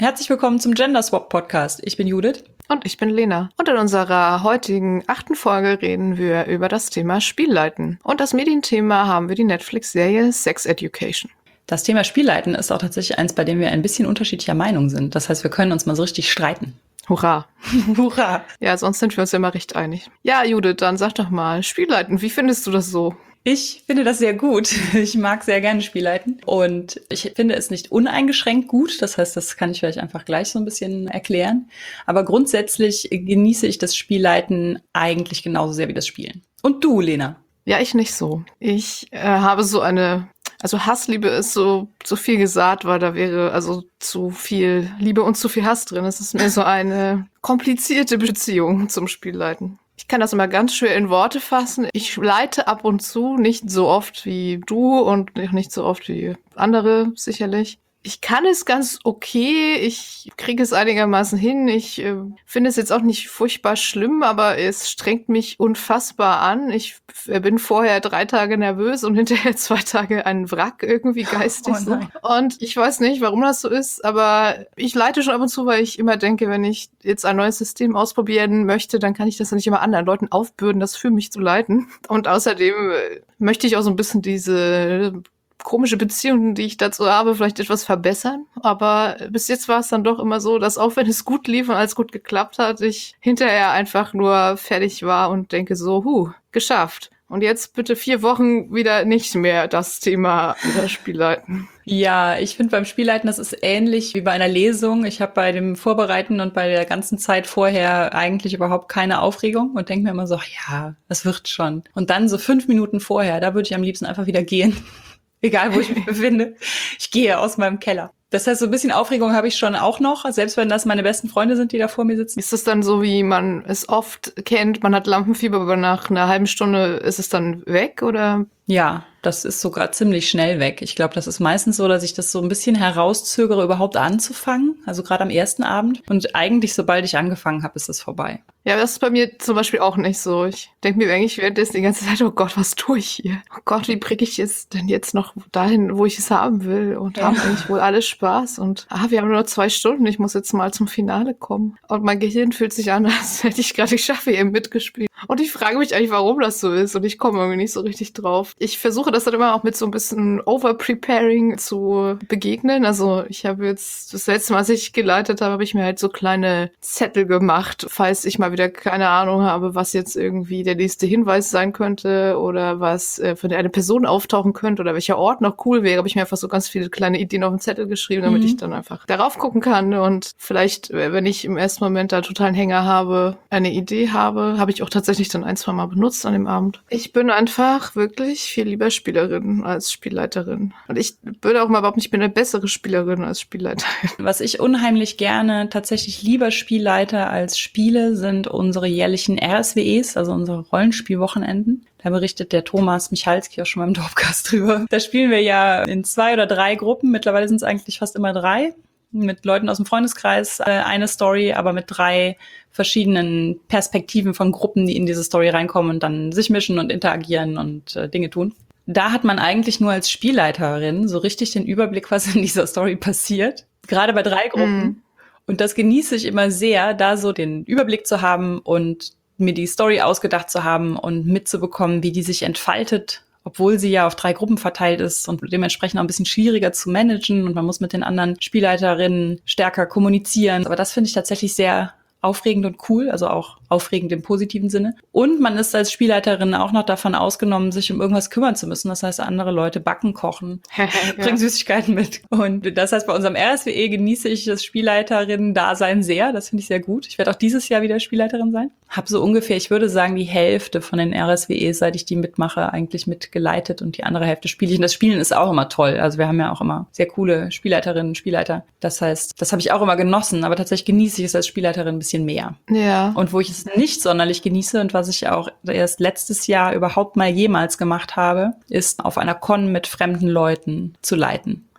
Herzlich willkommen zum Gender Swap Podcast. Ich bin Judith. Und ich bin Lena. Und in unserer heutigen 8. Folge reden wir über das Thema Spielleiten. Und als Medienthema haben wir die Netflix-Serie Sex Education. Das Thema Spielleiten ist auch tatsächlich eins, bei dem wir ein bisschen unterschiedlicher Meinung sind. Das heißt, wir können uns mal so richtig streiten. Hurra. Hurra. Ja, sonst sind wir uns ja immer recht einig. Ja, Judith, dann sag doch mal, Spielleiten, wie findest du das so? Ich finde das sehr gut. Ich mag sehr gerne Spielleiten und ich finde es nicht uneingeschränkt gut. Das heißt, das kann ich vielleicht einfach gleich so ein bisschen erklären. Aber grundsätzlich genieße ich das Spielleiten eigentlich genauso sehr wie das Spielen. Und du, Lena? Ja, ich nicht so. Ich habe so Hassliebe ist so viel gesagt, weil da wäre also zu viel Liebe und zu viel Hass drin. Es ist mir so eine komplizierte Beziehung zum Spielleiten. Ich kann das immer ganz schwer in Worte fassen. Ich leite ab und zu, nicht so oft wie du und nicht so oft wie andere sicherlich. Ich kann es ganz okay, ich kriege es einigermaßen hin. Ich finde es jetzt auch nicht furchtbar schlimm, aber es strengt mich unfassbar an. Ich bin vorher 3 Tage nervös und hinterher 2 Tage ein Wrack irgendwie geistig. So. Und ich weiß nicht, warum das so ist, aber ich leite schon ab und zu, weil ich immer denke, wenn ich jetzt ein neues System ausprobieren möchte, dann kann ich das ja nicht immer anderen Leuten aufbürden, das für mich zu leiten. Und außerdem möchte ich auch so ein bisschen diese komische Beziehungen, die ich dazu habe, vielleicht etwas verbessern. Aber bis jetzt war es dann doch immer so, dass auch wenn es gut lief und alles gut geklappt hat, ich hinterher einfach nur fertig war und denke so, geschafft. Und jetzt bitte 4 Wochen wieder nicht mehr das Thema über Spielleiten. Ja, ich finde beim Spielleiten, das ist ähnlich wie bei einer Lesung. Ich habe bei dem Vorbereiten und bei der ganzen Zeit vorher eigentlich überhaupt keine Aufregung und denke mir immer so, ja, das wird schon. Und dann so 5 Minuten vorher, da würde ich am liebsten einfach wieder gehen. Egal, wo ich mich befinde. Ich gehe aus meinem Keller. Das heißt, so ein bisschen Aufregung habe ich schon auch noch, selbst wenn das meine besten Freunde sind, die da vor mir sitzen. Ist es dann so, wie man es oft kennt, man hat Lampenfieber, aber nach einer halben Stunde ist es dann weg, oder? Ja, das ist sogar ziemlich schnell weg. Ich glaube, das ist meistens so, dass ich das so ein bisschen herauszögere, überhaupt anzufangen. Also gerade am ersten Abend. Und eigentlich, sobald ich angefangen habe, ist es vorbei. Ja, das ist bei mir zum Beispiel auch nicht so. Ich denke mir eigentlich währenddessen die ganze Zeit, oh Gott, was tue ich hier? Oh Gott, wie bringe ich es denn jetzt noch dahin, wo ich es haben will? Und haben eigentlich wohl alle Spaß? Und wir haben nur noch 2 Stunden, ich muss jetzt mal zum Finale kommen. Und mein Gehirn fühlt sich an, als hätte ich gerade Schaffe eben mitgespielt. Und ich frage mich eigentlich, warum das so ist. Und ich komme irgendwie nicht so richtig drauf. Ich versuche das dann immer auch mit so ein bisschen Over-Preparing zu begegnen. Also ich habe jetzt, das letzte Mal, als ich geleitet habe ich mir halt so kleine Zettel gemacht, falls ich mal wieder keine Ahnung habe, was jetzt irgendwie der nächste Hinweis sein könnte oder was für eine Person auftauchen könnte oder welcher Ort noch cool wäre. Habe ich mir einfach so ganz viele kleine Ideen auf den Zettel geschrieben, damit ich dann einfach darauf gucken kann. Und vielleicht, wenn ich im ersten Moment da totalen Hänger habe, eine Idee habe ich auch tatsächlich dann 1, 2 Mal benutzt an dem Abend. Ich bin einfach wirklich viel lieber Spielerin als Spielleiterin. Und ich würde auch mal behaupten, ich bin eine bessere Spielerin als Spielleiterin. Was ich unheimlich gerne tatsächlich lieber Spielleiter als spiele, sind unsere jährlichen RSWEs, also unsere Rollenspielwochenenden. Da berichtet der Thomas Michalski auch schon mal im Dorfcast drüber. Da spielen wir ja in 2 oder 3 Gruppen. Mittlerweile sind es eigentlich fast immer 3. Mit Leuten aus dem Freundeskreis eine Story, aber mit 3 verschiedenen Perspektiven von Gruppen, die in diese Story reinkommen und dann sich mischen und interagieren und Dinge tun. Da hat man eigentlich nur als Spielleiterin so richtig den Überblick, was in dieser Story passiert. Gerade bei 3 Gruppen. Und das genieße ich immer sehr, da so den Überblick zu haben und mir die Story ausgedacht zu haben und mitzubekommen, wie die sich entfaltet, obwohl sie ja auf 3 Gruppen verteilt ist und dementsprechend auch ein bisschen schwieriger zu managen und man muss mit den anderen Spielleiterinnen stärker kommunizieren. Aber das finde ich tatsächlich sehr aufregend und cool, also auch aufregend im positiven Sinne. Und man ist als Spielleiterin auch noch davon ausgenommen, sich um irgendwas kümmern zu müssen. Das heißt, andere Leute backen, kochen, bringen Süßigkeiten mit. Und das heißt, bei unserem RSWE genieße ich das Spielleiterinnen-Dasein sehr. Das finde ich sehr gut. Ich werde auch dieses Jahr wieder Spielleiterin sein. Habe so ungefähr, ich würde sagen, die Hälfte von den RSWEs, seit ich die mitmache, eigentlich mitgeleitet und die andere Hälfte spiele ich. Und das Spielen ist auch immer toll. Also wir haben ja auch immer sehr coole Spielleiterinnen, Spielleiter. Das heißt, das habe ich auch immer genossen, aber tatsächlich genieße ich es als Spielleiterin ein bisschen mehr. Ja. Und wo ich es nicht sonderlich genieße und was ich auch erst letztes Jahr überhaupt mal jemals gemacht habe, ist auf einer Con mit fremden Leuten zu leiten.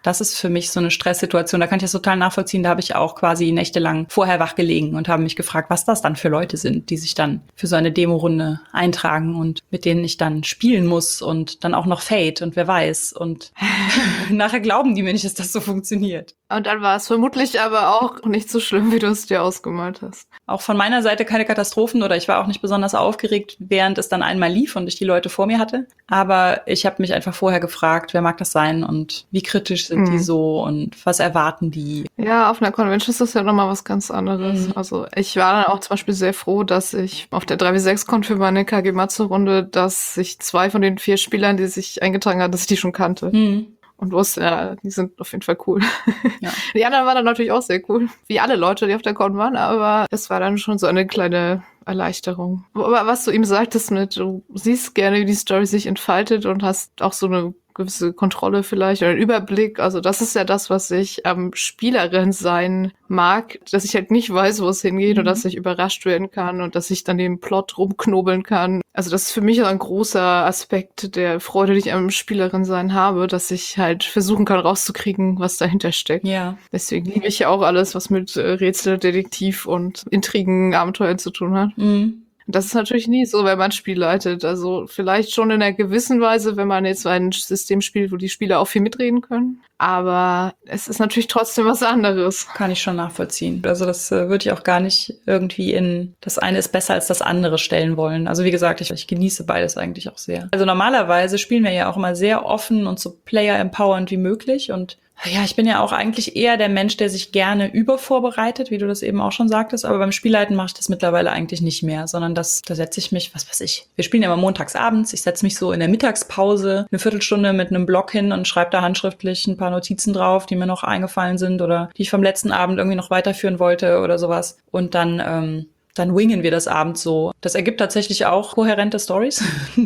Das ist für mich so eine Stresssituation. Da kann ich das total nachvollziehen. Da habe ich auch quasi nächtelang vorher wach gelegen und habe mich gefragt, was das dann für Leute sind, die sich dann für so eine Demo-Runde eintragen und mit denen ich dann spielen muss und dann auch noch Fate und wer weiß. Und nachher glauben die mir nicht, dass das so funktioniert. Und dann war es vermutlich aber auch nicht so schlimm, wie du es dir ausgemalt hast. Auch von meiner Seite keine Katastrophen oder ich war auch nicht besonders aufgeregt, während es dann einmal lief und ich die Leute vor mir hatte. Aber ich habe mich einfach vorher gefragt, wer mag das sein und wie kritisch sind die so und was erwarten die? Ja, auf einer Convention ist das ja nochmal was ganz anderes. Also ich war dann auch zum Beispiel sehr froh, dass ich auf der 3v6-Con für meine KG-Matze-Runde, dass ich 2 von den 4 Spielern, die sich eingetragen haben, dass ich die schon kannte. Und wusste, ja, die sind auf jeden Fall cool. Ja. Die anderen waren dann natürlich auch sehr cool, wie alle Leute, die auf der Con waren, aber es war dann schon so eine kleine Erleichterung. Aber was du eben sagtest mit, du siehst gerne, wie die Story sich entfaltet und hast auch so eine gewisse Kontrolle vielleicht oder einen Überblick. Also das ist ja das, was ich am Spielerin sein mag, dass ich halt nicht weiß, wo es hingeht und dass ich überrascht werden kann und dass ich dann den Plot rumknobeln kann. Also das ist für mich ein großer Aspekt der Freude, die ich am Spielerin sein habe, dass ich halt versuchen kann rauszukriegen, was dahinter steckt. Ja. Deswegen liebe ich ja auch alles, was mit Rätsel, Detektiv und Intrigen, Abenteuern zu tun hat. Das ist natürlich nie so, wenn man ein Spiel leitet. Also vielleicht schon in einer gewissen Weise, wenn man jetzt ein System spielt, wo die Spieler auch viel mitreden können. Aber es ist natürlich trotzdem was anderes. Kann ich schon nachvollziehen. Also das würde ich auch gar nicht irgendwie in das eine ist besser als das andere stellen wollen. Also wie gesagt, ich genieße beides eigentlich auch sehr. Also normalerweise spielen wir ja auch immer sehr offen und so player-empowernd wie möglich und ja, ich bin ja auch eigentlich eher der Mensch, der sich gerne übervorbereitet, wie du das eben auch schon sagtest. Aber beim Spielleiten mache ich das mittlerweile eigentlich nicht mehr, sondern da setze ich mich, was weiß ich. Wir spielen ja immer montags abends. Ich setze mich so in der Mittagspause eine Viertelstunde mit einem Block hin und schreibe da handschriftlich ein paar Notizen drauf, die mir noch eingefallen sind oder die ich vom letzten Abend irgendwie noch weiterführen wollte oder sowas. Und dann wingen wir das abends so. Das ergibt tatsächlich auch kohärente Stories.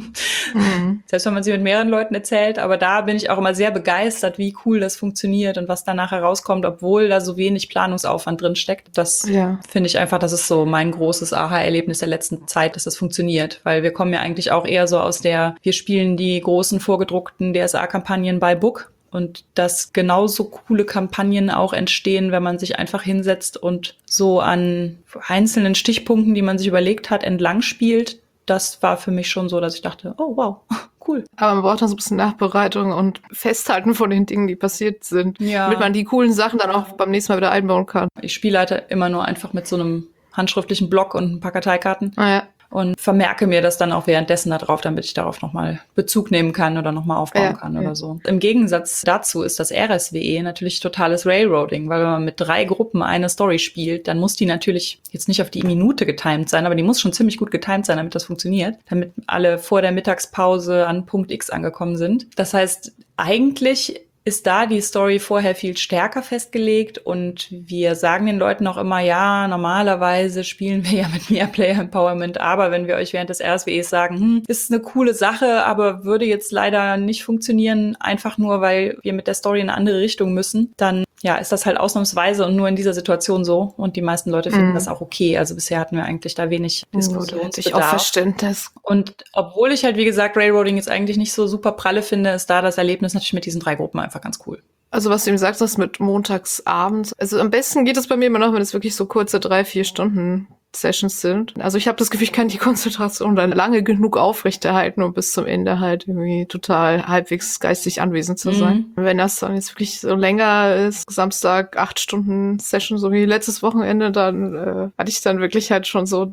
Selbst wenn man sie mit mehreren Leuten erzählt. Aber da bin ich auch immer sehr begeistert, wie cool das funktioniert und was danach herauskommt, obwohl da so wenig Planungsaufwand drin steckt. Das finde ich einfach, das ist so mein großes Aha-Erlebnis der letzten Zeit, dass das funktioniert. Weil wir kommen ja eigentlich auch eher so aus wir spielen die großen vorgedruckten DSA-Kampagnen by Book. Und dass genauso coole Kampagnen auch entstehen, wenn man sich einfach hinsetzt und so an einzelnen Stichpunkten, die man sich überlegt hat, entlang spielt. Das war für mich schon so, dass ich dachte, oh wow, cool. Aber man braucht dann so ein bisschen Nachbereitung und Festhalten von den Dingen, die passiert sind, damit man die coolen Sachen dann auch beim nächsten Mal wieder einbauen kann. Ich spiele halt immer nur einfach mit so einem handschriftlichen Block und ein paar Karteikarten. Und vermerke mir das dann auch währenddessen da drauf, damit ich darauf nochmal Bezug nehmen kann oder nochmal aufbauen kann oder so. Im Gegensatz dazu ist das RSWE natürlich totales Railroading, weil wenn man mit 3 Gruppen eine Story spielt, dann muss die natürlich jetzt nicht auf die Minute getimed sein, aber die muss schon ziemlich gut getimed sein, damit das funktioniert, damit alle vor der Mittagspause an Punkt X angekommen sind. Das heißt, eigentlich ist da die Story vorher viel stärker festgelegt und wir sagen den Leuten auch immer, ja, normalerweise spielen wir ja mit mehr Player Empowerment, aber wenn wir euch während des RSWEs sagen, ist eine coole Sache, aber würde jetzt leider nicht funktionieren, einfach nur, weil wir mit der Story in eine andere Richtung müssen, dann ist das halt ausnahmsweise und nur in dieser Situation so und die meisten Leute finden das auch okay. Also bisher hatten wir eigentlich da wenig Diskussionsbedarf. Ich auch Verständnis. Und obwohl ich halt, wie gesagt, Railroading jetzt eigentlich nicht so super pralle finde, ist da das Erlebnis natürlich mit diesen 3 Gruppen einfach ganz cool. Also was du eben sagst, das mit montagsabends. Also am besten geht es bei mir immer noch, wenn es wirklich so kurze 3-4 Stunden Sessions sind. Also ich habe das Gefühl, ich kann die Konzentration dann lange genug aufrechterhalten, um bis zum Ende halt irgendwie total halbwegs geistig anwesend zu sein. Wenn das dann jetzt wirklich so länger ist, Samstag 8 Stunden Session, so wie letztes Wochenende, dann hatte ich dann wirklich halt schon so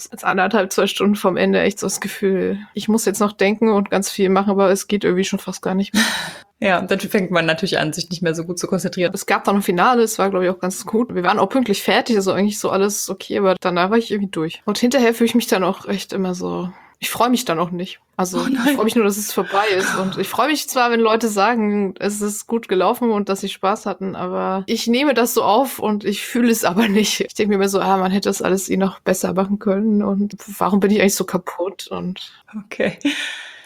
1,5-2 Stunden vom Ende echt so das Gefühl, ich muss jetzt noch denken und ganz viel machen, aber es geht irgendwie schon fast gar nicht mehr. Ja, und dann fängt man natürlich an, sich nicht mehr so gut zu konzentrieren. Es gab dann ein Finale, es war, glaube ich, auch ganz gut. Wir waren auch pünktlich fertig, also eigentlich so alles okay, aber danach war ich irgendwie durch. Und hinterher fühle ich mich dann auch echt immer so, ich freue mich dann auch nicht. Also ich freue mich nur, dass es vorbei ist. Und ich freue mich zwar, wenn Leute sagen, es ist gut gelaufen und dass sie Spaß hatten, aber ich nehme das so auf und ich fühle es aber nicht. Ich denke mir immer so, man hätte das alles noch besser machen können und warum bin ich eigentlich so kaputt? Und okay.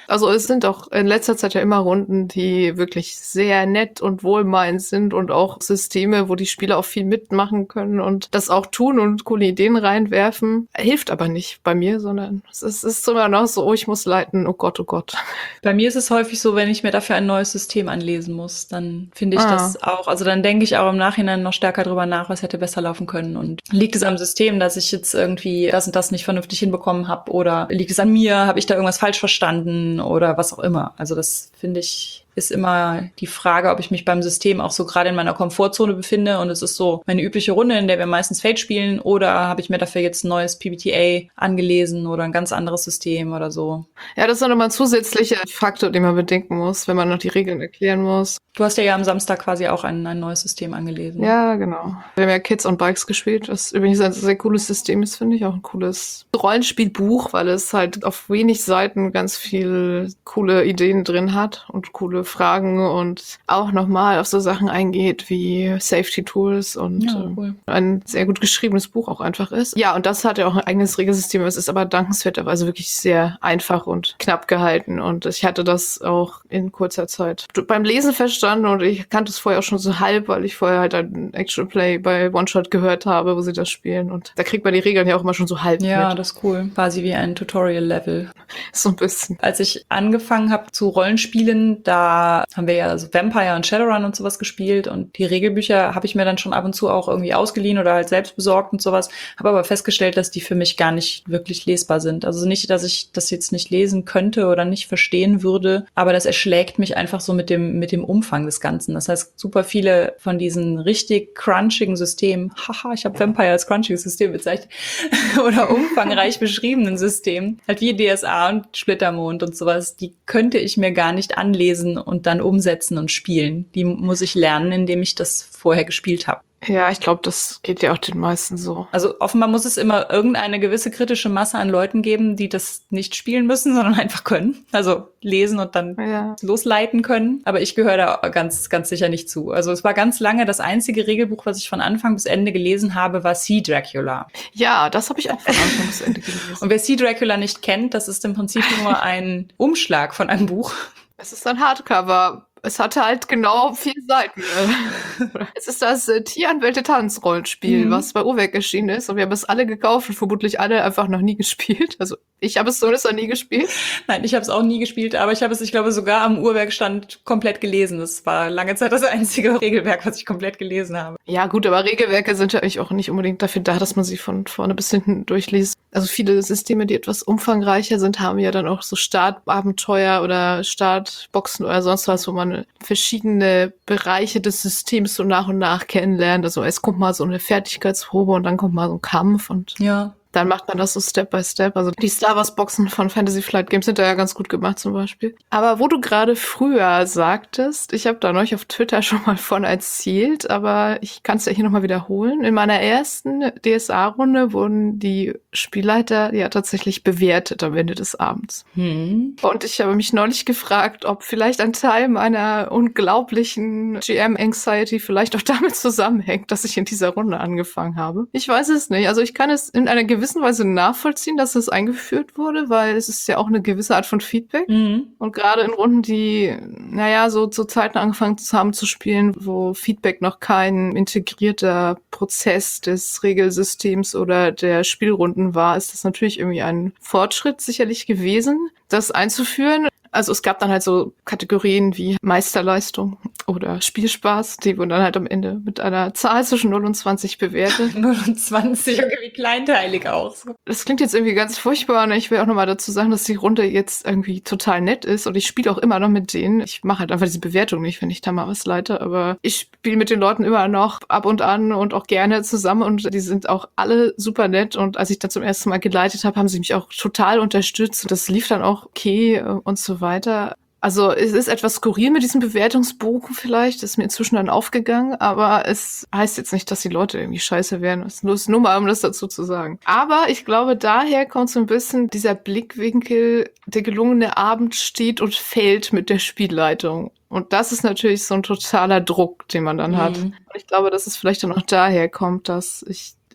Also es sind auch in letzter Zeit ja immer Runden, die wirklich sehr nett und wohlmeinend sind und auch Systeme, wo die Spieler auch viel mitmachen können und das auch tun und coole Ideen reinwerfen. Hilft aber nicht bei mir, sondern es ist immer noch so, oh, ich muss leiten, oh Gott, oh Gott. Bei mir ist es häufig so, wenn ich mir dafür ein neues System anlesen muss, dann finde ich das auch, also dann denke ich auch im Nachhinein noch stärker drüber nach, was hätte besser laufen können. Und liegt es am System, dass ich jetzt irgendwie das und das nicht vernünftig hinbekommen habe, oder liegt es an mir, habe ich da irgendwas falsch verstanden oder was auch immer. Also das finde ich ist immer die Frage, ob ich mich beim System auch so gerade in meiner Komfortzone befinde und es ist so meine übliche Runde, in der wir meistens Fate spielen, oder habe ich mir dafür jetzt ein neues PBTA angelesen oder ein ganz anderes System oder so. Ja, das ist auch nochmal ein zusätzlicher Faktor, den man bedenken muss, wenn man noch die Regeln erklären muss. Du hast ja am Samstag quasi auch ein neues System angelesen. Ja, genau. Wir haben ja Kids on Bikes gespielt, was übrigens ein sehr cooles System ist, finde ich. Auch ein cooles Rollenspielbuch, weil es halt auf wenig Seiten ganz viel coole Ideen drin hat und coole Fragen und auch nochmal auf so Sachen eingeht wie Safety Tools und cool. Ein sehr gut geschriebenes Buch auch einfach ist. Ja, und das hat ja auch ein eigenes Regelsystem. Es ist aber dankenswerterweise wirklich sehr einfach und knapp gehalten und ich hatte das auch in kurzer Zeit beim Lesen verstanden und ich kannte es vorher auch schon so halb, weil ich vorher halt ein Actual Play bei One Shot gehört habe, wo sie das spielen und da kriegt man die Regeln ja auch immer schon so halb Ja, mit. das ist cool. Quasi wie ein Tutorial-Level. So ein bisschen. Als ich angefangen habe zu Rollenspielen, da haben wir ja so Vampire und Shadowrun und sowas gespielt und die Regelbücher habe ich mir dann schon ab und zu auch irgendwie ausgeliehen oder halt selbst besorgt und sowas, habe aber festgestellt, dass die für mich gar nicht wirklich lesbar sind. Also nicht, dass ich das jetzt nicht lesen könnte oder nicht verstehen würde, aber das erschlägt mich einfach so mit dem Umfang des Ganzen. Das heißt, super viele von diesen richtig crunchigen Systemen, haha, ich habe Vampire als crunchiges System bezeichnet, oder umfangreich beschriebenen Systemen, halt wie DSA und Splittermond und sowas, die könnte ich mir gar nicht anlesen und dann umsetzen und spielen. Die muss ich lernen, indem ich das vorher gespielt habe. Ja, ich glaube, das geht ja auch den meisten so. Also offenbar muss es immer irgendeine gewisse kritische Masse an Leuten geben, die das nicht spielen müssen, sondern einfach können. Also lesen und dann losleiten können. Aber ich gehöre da ganz, ganz sicher nicht zu. Also es war ganz lange das einzige Regelbuch, was ich von Anfang bis Ende gelesen habe, war Sea Dracula. Ja, das habe ich auch von Anfang bis Ende gelesen. Und wer Sea Dracula nicht kennt, das ist im Prinzip nur ein Umschlag von einem Buch. Es ist ein Hardcover. Es hatte halt genau 4 Seiten. Es ist das Tieranwälte-Tanz-Rollenspiel, was bei Uhrwerk erschienen ist. Und wir haben es alle gekauft und vermutlich alle einfach noch nie gespielt. Also ich habe es zumindest noch nie gespielt. Nein, ich habe es auch nie gespielt, aber ich habe es, ich glaube, sogar am Uhrwerkstand komplett gelesen. Das war lange Zeit das einzige Regelwerk, was ich komplett gelesen habe. Ja gut, aber Regelwerke sind ja eigentlich auch nicht unbedingt dafür da, dass man sie von vorne bis hinten durchliest. Also viele Systeme, die etwas umfangreicher sind, haben ja dann auch so Startabenteuer oder Startboxen oder sonst was, wo man verschiedene Bereiche des Systems so nach und nach kennenlernt. Also es kommt mal so eine Fertigkeitsprobe und dann kommt mal so ein Kampf und dann macht man das so Step by Step. Also die Star Wars Boxen von Fantasy Flight Games sind da ja ganz gut gemacht zum Beispiel. Aber wo du gerade früher sagtest, ich habe da neulich auf Twitter schon mal von erzählt, aber ich kann es ja hier nochmal wiederholen. In meiner ersten DSA-Runde wurden die Spielleiter ja tatsächlich bewertet am Ende des Abends. Und ich habe mich neulich gefragt, ob vielleicht ein Teil meiner unglaublichen GM-Anxiety vielleicht auch damit zusammenhängt, dass ich in dieser Runde angefangen habe. Ich weiß es nicht. Also ich kann es in einer gewissen Weise nachvollziehen, dass das eingeführt wurde, weil es ist ja auch eine gewisse Art von Feedback. Und gerade in Runden, die, so zu Zeiten angefangen haben zu spielen, wo Feedback noch kein integrierter Prozess des Regelsystems oder der Spielrunden war, ist das natürlich irgendwie ein Fortschritt sicherlich gewesen, das einzuführen. Also es gab dann halt so Kategorien wie Meisterleistung oder Spielspaß, die wurden dann halt am Ende mit einer Zahl zwischen 0 und 20 bewertet. 0 und 20, irgendwie kleinteilig auch. Das klingt jetzt irgendwie ganz furchtbar und ich will auch nochmal dazu sagen, dass die Runde jetzt irgendwie total nett ist und ich spiele auch immer noch mit denen. Ich mache halt einfach diese Bewertung nicht, wenn ich da mal was leite, aber ich spiele mit den Leuten immer noch ab und an und auch gerne zusammen und die sind auch alle super nett und als ich dann zum ersten Mal geleitet habe, haben sie mich auch total unterstützt und das lief dann auch okay und so weiter. Also es ist etwas skurril mit diesem Bewertungsbogen vielleicht, ist mir inzwischen dann aufgegangen, aber es heißt jetzt nicht, dass die Leute irgendwie scheiße wären. Es ist nur mal, um das dazu zu sagen. Aber ich glaube, daher kommt so ein bisschen dieser Blickwinkel, der gelungene Abend steht und fällt mit der Spielleitung. Und das ist natürlich so ein totaler Druck, den man dann hat. Und ich glaube, dass es vielleicht dann auch daher kommt, dass ich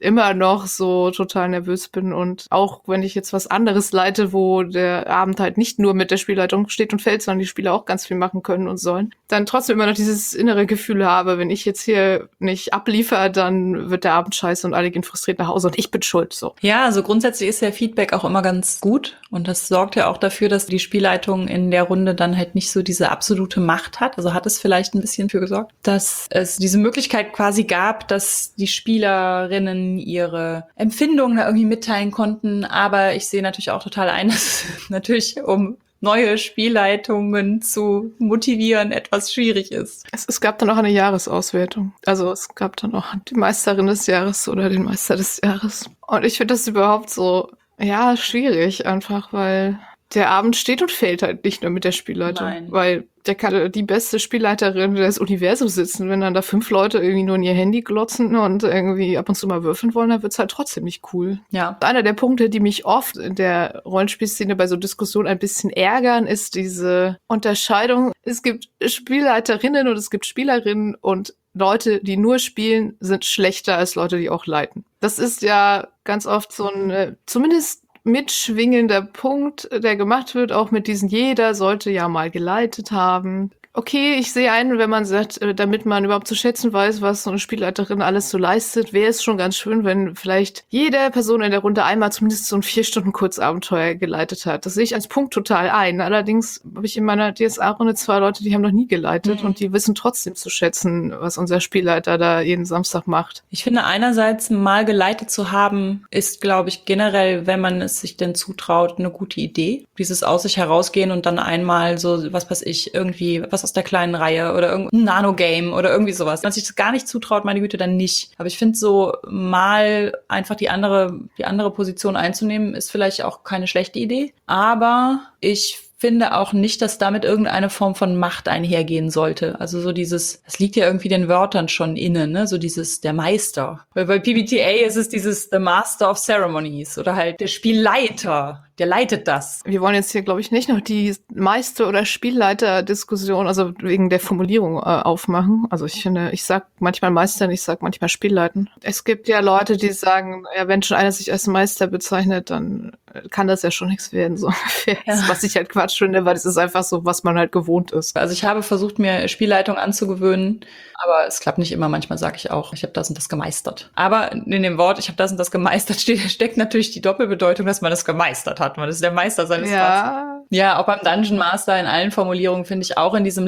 immer noch so total nervös bin. Und auch wenn ich jetzt was anderes leite, wo der Abend halt nicht nur mit der Spielleitung steht und fällt, sondern die Spieler auch ganz viel machen können und sollen, dann trotzdem immer noch dieses innere Gefühl habe, wenn ich jetzt hier nicht abliefere, dann wird der Abend scheiße und alle gehen frustriert nach Hause und ich bin schuld. So. Ja, also grundsätzlich ist ja Feedback auch immer ganz gut und das sorgt ja auch dafür, dass die Spielleitung in der Runde dann halt nicht so diese absolute Macht hat. Also hat es vielleicht ein bisschen für gesorgt, dass es diese Möglichkeit quasi gab, dass die Spielerinnen ihre Empfindungen da irgendwie mitteilen konnten. Aber ich sehe natürlich auch total ein, dass natürlich neue Spielleitungen zu motivieren etwas schwierig ist. Es gab dann auch eine Jahresauswertung. Also es gab dann auch die Meisterin des Jahres oder den Meister des Jahres. Und ich finde das überhaupt so, ja, schwierig einfach, weil der Abend steht und fällt halt nicht nur mit der Spielleitung. Nein. Weil der kann die beste Spielleiterin des Universums sitzen. Wenn dann da 5 Leute irgendwie nur in ihr Handy glotzen und irgendwie ab und zu mal würfeln wollen, dann wird's halt trotzdem nicht cool. Ja. Einer der Punkte, die mich oft in der Rollenspielszene bei so Diskussionen ein bisschen ärgern, ist diese Unterscheidung. Es gibt Spielleiterinnen und es gibt Spielerinnen und Leute, die nur spielen, sind schlechter als Leute, die auch leiten. Das ist ja ganz oft so ein, zumindest mitschwingender Punkt, der gemacht wird, auch mit diesen, jeder sollte ja mal geleitet haben. Okay, ich sehe ein, wenn man sagt, damit man überhaupt zu schätzen weiß, was so eine Spielleiterin alles so leistet, wäre es schon ganz schön, wenn vielleicht jede Person in der Runde einmal zumindest so ein 4-Stunden-Kurzabenteuer geleitet hat. Das sehe ich als Punkt total ein. Allerdings habe ich in meiner DSA-Runde 2 Leute, die haben noch nie geleitet und die wissen trotzdem zu schätzen, was unser Spielleiter da jeden Samstag macht. Ich finde, einerseits mal geleitet zu haben, ist, glaube ich, generell, wenn man es sich denn zutraut, eine gute Idee. Dieses aus sich herausgehen und dann einmal so, was weiß ich, irgendwie was aus der kleinen Reihe oder irgendein Nano-Game oder irgendwie sowas. Wenn man sich das gar nicht zutraut, meine Güte, dann nicht. Aber ich finde so, mal einfach die andere Position einzunehmen, ist vielleicht auch keine schlechte Idee. Aber ich finde auch nicht, dass damit irgendeine Form von Macht einhergehen sollte. Also so dieses, das liegt ja irgendwie den Wörtern schon inne, ne? So dieses, der Meister. Weil bei PBTA ist es dieses The Master of Ceremonies oder halt der Spielleiter, der leitet das. Wir wollen jetzt hier, glaube ich, nicht noch die Meister- oder Spielleiter-Diskussion, also wegen der Formulierung aufmachen. Also ich finde, ich sag manchmal Meistern, ich sag manchmal Spielleiten. Es gibt ja Leute, die sagen, ja, wenn schon einer sich als Meister bezeichnet, dann kann das ja schon nichts werden, so ungefähr. Ja. Was ich halt Quatsch finde, weil es ist einfach so, was man halt gewohnt ist. Also ich habe versucht, mir Spielleitung anzugewöhnen, aber es klappt nicht immer. Manchmal sage ich auch, ich habe das und das gemeistert. Aber in dem Wort, ich habe das und das gemeistert, steckt natürlich die Doppelbedeutung, dass man das gemeistert hat. Man ist der Meister seines Fahrts. Ja, auch beim Dungeon Master in allen Formulierungen, finde ich, auch in diesem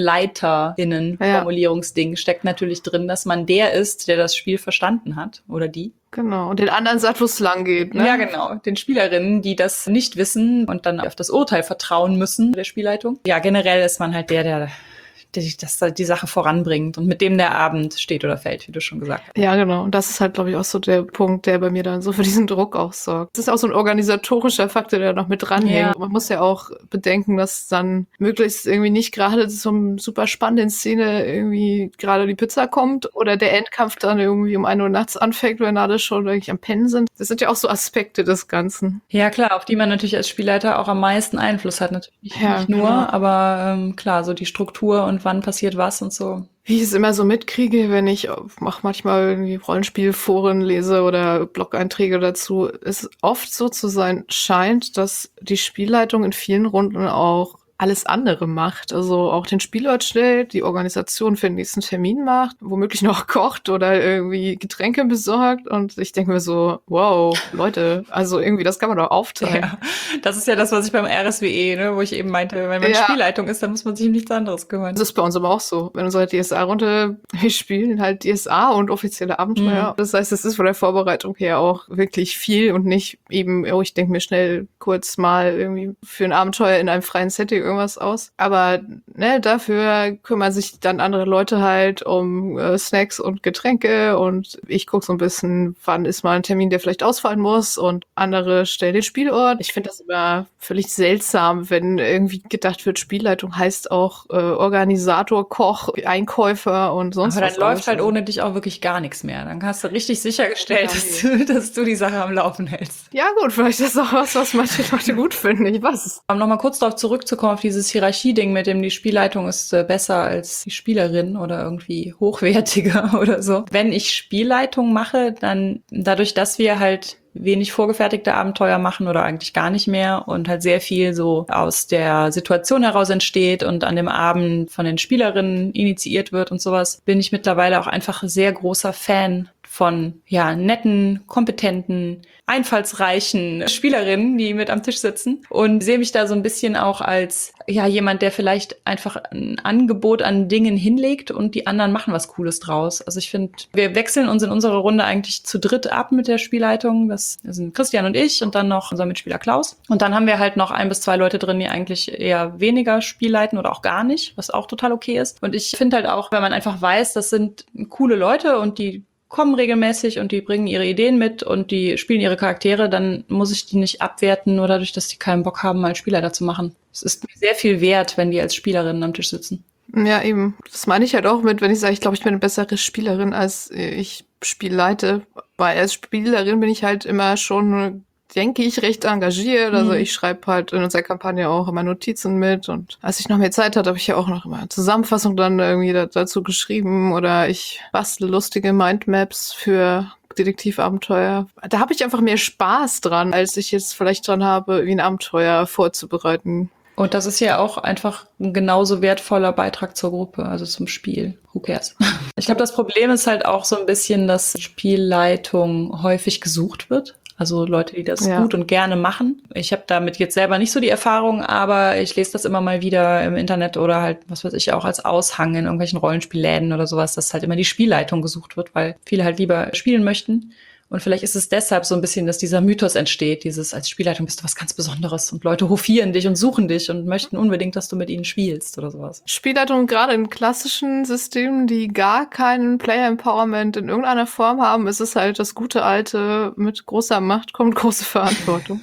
LeiterInnen-Formulierungsding steckt natürlich drin, dass man der ist, der das Spiel verstanden hat oder die. Genau, und den anderen sagt, wo es lang geht, ne? Ja, genau. Den Spielerinnen, die das nicht wissen und dann auf das Urteil vertrauen müssen, der Spielleitung. Ja, generell ist man halt der die Sache voranbringt und mit dem der Abend steht oder fällt, wie du schon gesagt hast. Ja, genau. Und das ist halt, glaube ich, auch so der Punkt, der bei mir dann so für diesen Druck auch sorgt. Das ist auch so ein organisatorischer Faktor, der noch mit dranhängt. Ja. Man muss ja auch bedenken, dass dann möglichst irgendwie nicht gerade zum super spannenden Szene irgendwie gerade die Pizza kommt oder der Endkampf dann irgendwie um 1 Uhr nachts anfängt, wenn alle schon wirklich am Pennen sind. Das sind ja auch so Aspekte des Ganzen. Ja, klar, auf die man natürlich als Spielleiter auch am meisten Einfluss hat. Natürlich nicht nur, aber klar, so die Struktur und wann passiert was und so. Wie ich es immer so mitkriege, wenn ich auch manchmal irgendwie Rollenspielforen lese oder Blog-Einträge dazu, ist oft so zu sein scheint, dass die Spielleitung in vielen Runden auch alles andere macht. Also auch den Spielort stellt, die Organisation für den nächsten Termin macht, womöglich noch kocht oder irgendwie Getränke besorgt. Und ich denke mir so, wow, Leute, also irgendwie, das kann man doch aufteilen. Ja, das ist ja das, was ich beim RSWE, ne, wo ich eben meinte, wenn man Spielleitung ist, dann muss man sich um nichts anderes kümmern. Das ist bei uns aber auch so. Wenn unsere DSA-Runde, wir spielen halt DSA und offizielle Abenteuer. Mhm. Das heißt, es ist von der Vorbereitung her auch wirklich viel und nicht eben, oh, ich denke mir schnell kurz mal irgendwie für ein Abenteuer in einem freien Setting irgendwas aus. Aber ne, dafür kümmern sich dann andere Leute halt um Snacks und Getränke und ich gucke so ein bisschen, wann ist mal ein Termin, der vielleicht ausfallen muss und andere stellen den Spielort. Ich finde das immer völlig seltsam, wenn irgendwie gedacht wird, Spielleitung heißt auch Organisator, Koch, Einkäufer und sonst was. Aber dann läuft halt ohne dich auch wirklich gar nichts mehr. Dann hast du richtig sichergestellt, dass du die Sache am Laufen hältst. Ja gut, vielleicht ist das auch was manche Leute gut finden, ich weiß es. Um nochmal kurz darauf zurückzukommen, auf dieses Hierarchie-Ding mit dem, die Spielleitung ist besser als die Spielerin oder irgendwie hochwertiger oder so. Wenn ich Spielleitung mache, dann dadurch, dass wir halt wenig vorgefertigte Abenteuer machen oder eigentlich gar nicht mehr und halt sehr viel so aus der Situation heraus entsteht und an dem Abend von den Spielerinnen initiiert wird und sowas, bin ich mittlerweile auch einfach sehr großer Fan von netten, kompetenten, einfallsreichen Spielerinnen, die mit am Tisch sitzen und sehe mich da so ein bisschen auch als jemand, der vielleicht einfach ein Angebot an Dingen hinlegt und die anderen machen was Cooles draus. Also ich finde, wir wechseln uns in unserer Runde eigentlich zu dritt ab mit der Spielleitung. Das sind Christian und ich und dann noch unser Mitspieler Klaus. Und dann haben wir halt noch 1 bis 2 Leute drin, die eigentlich eher weniger spielleiten oder auch gar nicht, was auch total okay ist. Und ich finde halt auch, wenn man einfach weiß, das sind coole Leute und die kommen regelmäßig und die bringen ihre Ideen mit und die spielen ihre Charaktere, dann muss ich die nicht abwerten, nur dadurch, dass die keinen Bock haben, mal Spielleiter zu machen. Es ist mir sehr viel wert, wenn die als Spielerinnen am Tisch sitzen. Ja, eben. Das meine ich halt auch mit, wenn ich sage, ich glaube, ich bin eine bessere Spielerin, als ich Spiel leite. Weil als Spielerin bin ich halt immer schon, denke ich, recht engagiert. Also ich schreibe halt in unserer Kampagne auch immer Notizen mit. Und als ich noch mehr Zeit hatte, habe ich ja auch noch immer eine Zusammenfassung dann irgendwie dazu geschrieben. Oder ich bastle lustige Mindmaps für Detektivabenteuer. Da habe ich einfach mehr Spaß dran, als ich jetzt vielleicht dran habe, wie ein Abenteuer vorzubereiten. Und das ist ja auch einfach ein genauso wertvoller Beitrag zur Gruppe, also zum Spiel. Who cares? Ich glaube, das Problem ist halt auch so ein bisschen, dass Spielleitung häufig gesucht wird. Also Leute, die das gut und gerne machen. Ich habe damit jetzt selber nicht so die Erfahrung, aber ich lese das immer mal wieder im Internet oder halt, was weiß ich, auch als Aushang in irgendwelchen Rollenspielläden oder sowas, dass halt immer die Spielleitung gesucht wird, weil viele halt lieber spielen möchten. Und vielleicht ist es deshalb so ein bisschen, dass dieser Mythos entsteht, dieses als Spielleitung bist du was ganz Besonderes und Leute hofieren dich und suchen dich und möchten unbedingt, dass du mit ihnen spielst oder sowas. Spielleitung gerade in klassischen Systemen, die gar keinen Player Empowerment in irgendeiner Form haben, ist es halt das gute alte, mit großer Macht kommt große Verantwortung.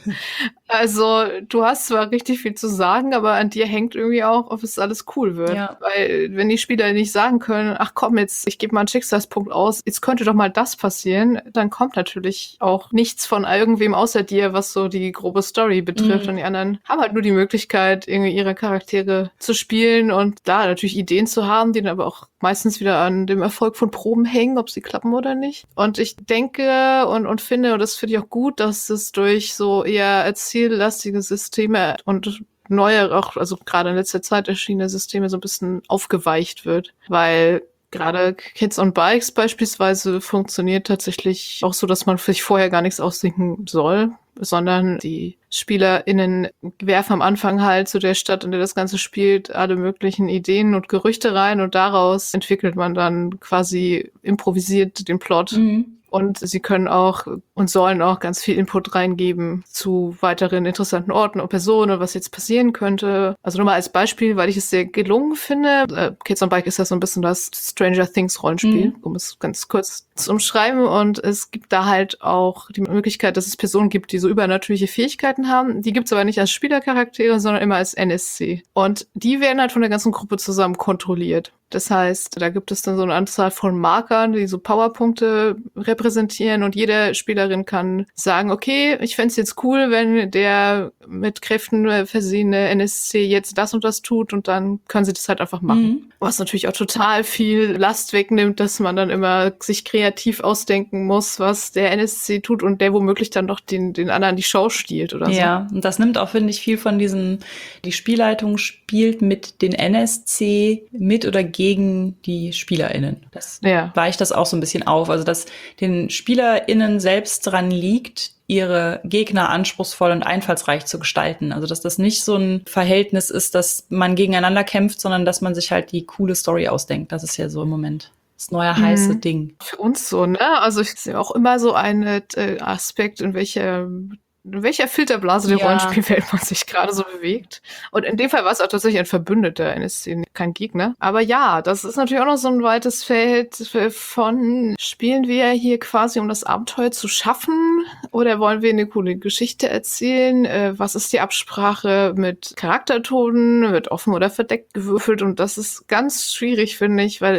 Also du hast zwar richtig viel zu sagen, aber an dir hängt irgendwie auch, ob es alles cool wird. Ja. Weil wenn die Spieler nicht sagen können, ach komm jetzt, ich gebe mal einen Schicksalspunkt aus, jetzt könnte doch mal das passieren, dann kommt natürlich auch nichts von irgendwem außer dir, was so die grobe Story betrifft. Und die anderen haben halt nur die Möglichkeit, irgendwie ihre Charaktere zu spielen und da natürlich Ideen zu haben, die dann aber auch meistens wieder an dem Erfolg von Proben hängen, ob sie klappen oder nicht. Und ich denke und finde, und das finde ich auch gut, dass es durch so eher erzähllastige Systeme und neue, auch also gerade in letzter Zeit erschienene Systeme so ein bisschen aufgeweicht wird, weil gerade Kids on Bikes beispielsweise funktioniert tatsächlich auch so, dass man sich vorher gar nichts ausdenken soll, sondern die SpielerInnen werfen am Anfang halt zu der Stadt, in der das Ganze spielt, alle möglichen Ideen und Gerüchte rein und daraus entwickelt man dann quasi improvisiert den Plot. Und sie können auch und sollen auch ganz viel Input reingeben zu weiteren interessanten Orten und Personen, was jetzt passieren könnte. Also nur mal als Beispiel, weil ich es sehr gelungen finde. Kids on Bike ist ja so ein bisschen das Stranger Things Rollenspiel, um es ganz kurz zu umschreiben. Und es gibt da halt auch die Möglichkeit, dass es Personen gibt, die so übernatürliche Fähigkeiten haben. Die gibt es aber nicht als Spielercharaktere, sondern immer als NSC. Und die werden halt von der ganzen Gruppe zusammen kontrolliert. Das heißt, da gibt es dann so eine Anzahl von Markern, die so Powerpunkte repräsentieren und jede Spielerin kann sagen, okay, ich fänd's jetzt cool, wenn der mit Kräften versehene NSC jetzt das und das tut und dann können sie das halt einfach machen. Was natürlich auch total viel Last wegnimmt, dass man dann immer sich kreativ ausdenken muss, was der NSC tut und der womöglich dann noch den anderen die Show stiehlt oder so. Ja, und das nimmt auch, finde ich, viel von diesem, die Spielleitung spielt mit den NSC mit oder gegen die SpielerInnen. Das weicht das auch so ein bisschen auf. Also, dass den SpielerInnen selbst dran liegt, ihre Gegner anspruchsvoll und einfallsreich zu gestalten. Also, dass das nicht so ein Verhältnis ist, dass man gegeneinander kämpft, sondern dass man sich halt die coole Story ausdenkt. Das ist ja so im Moment das neue heiße Ding. Für uns so, ne? Also ich sehe auch immer so einen Aspekt, in welcher Filterblase der Rollenspielwelt man sich gerade so bewegt. Und in dem Fall war es auch tatsächlich ein Verbündeter, NSC, kein Gegner. Aber ja, das ist natürlich auch noch so ein weites Feld von, spielen wir hier quasi, um das Abenteuer zu schaffen? Oder wollen wir eine coole Geschichte erzählen? Was ist die Absprache mit Charaktertonen? Wird offen oder verdeckt gewürfelt? Und das ist ganz schwierig, finde ich, weil es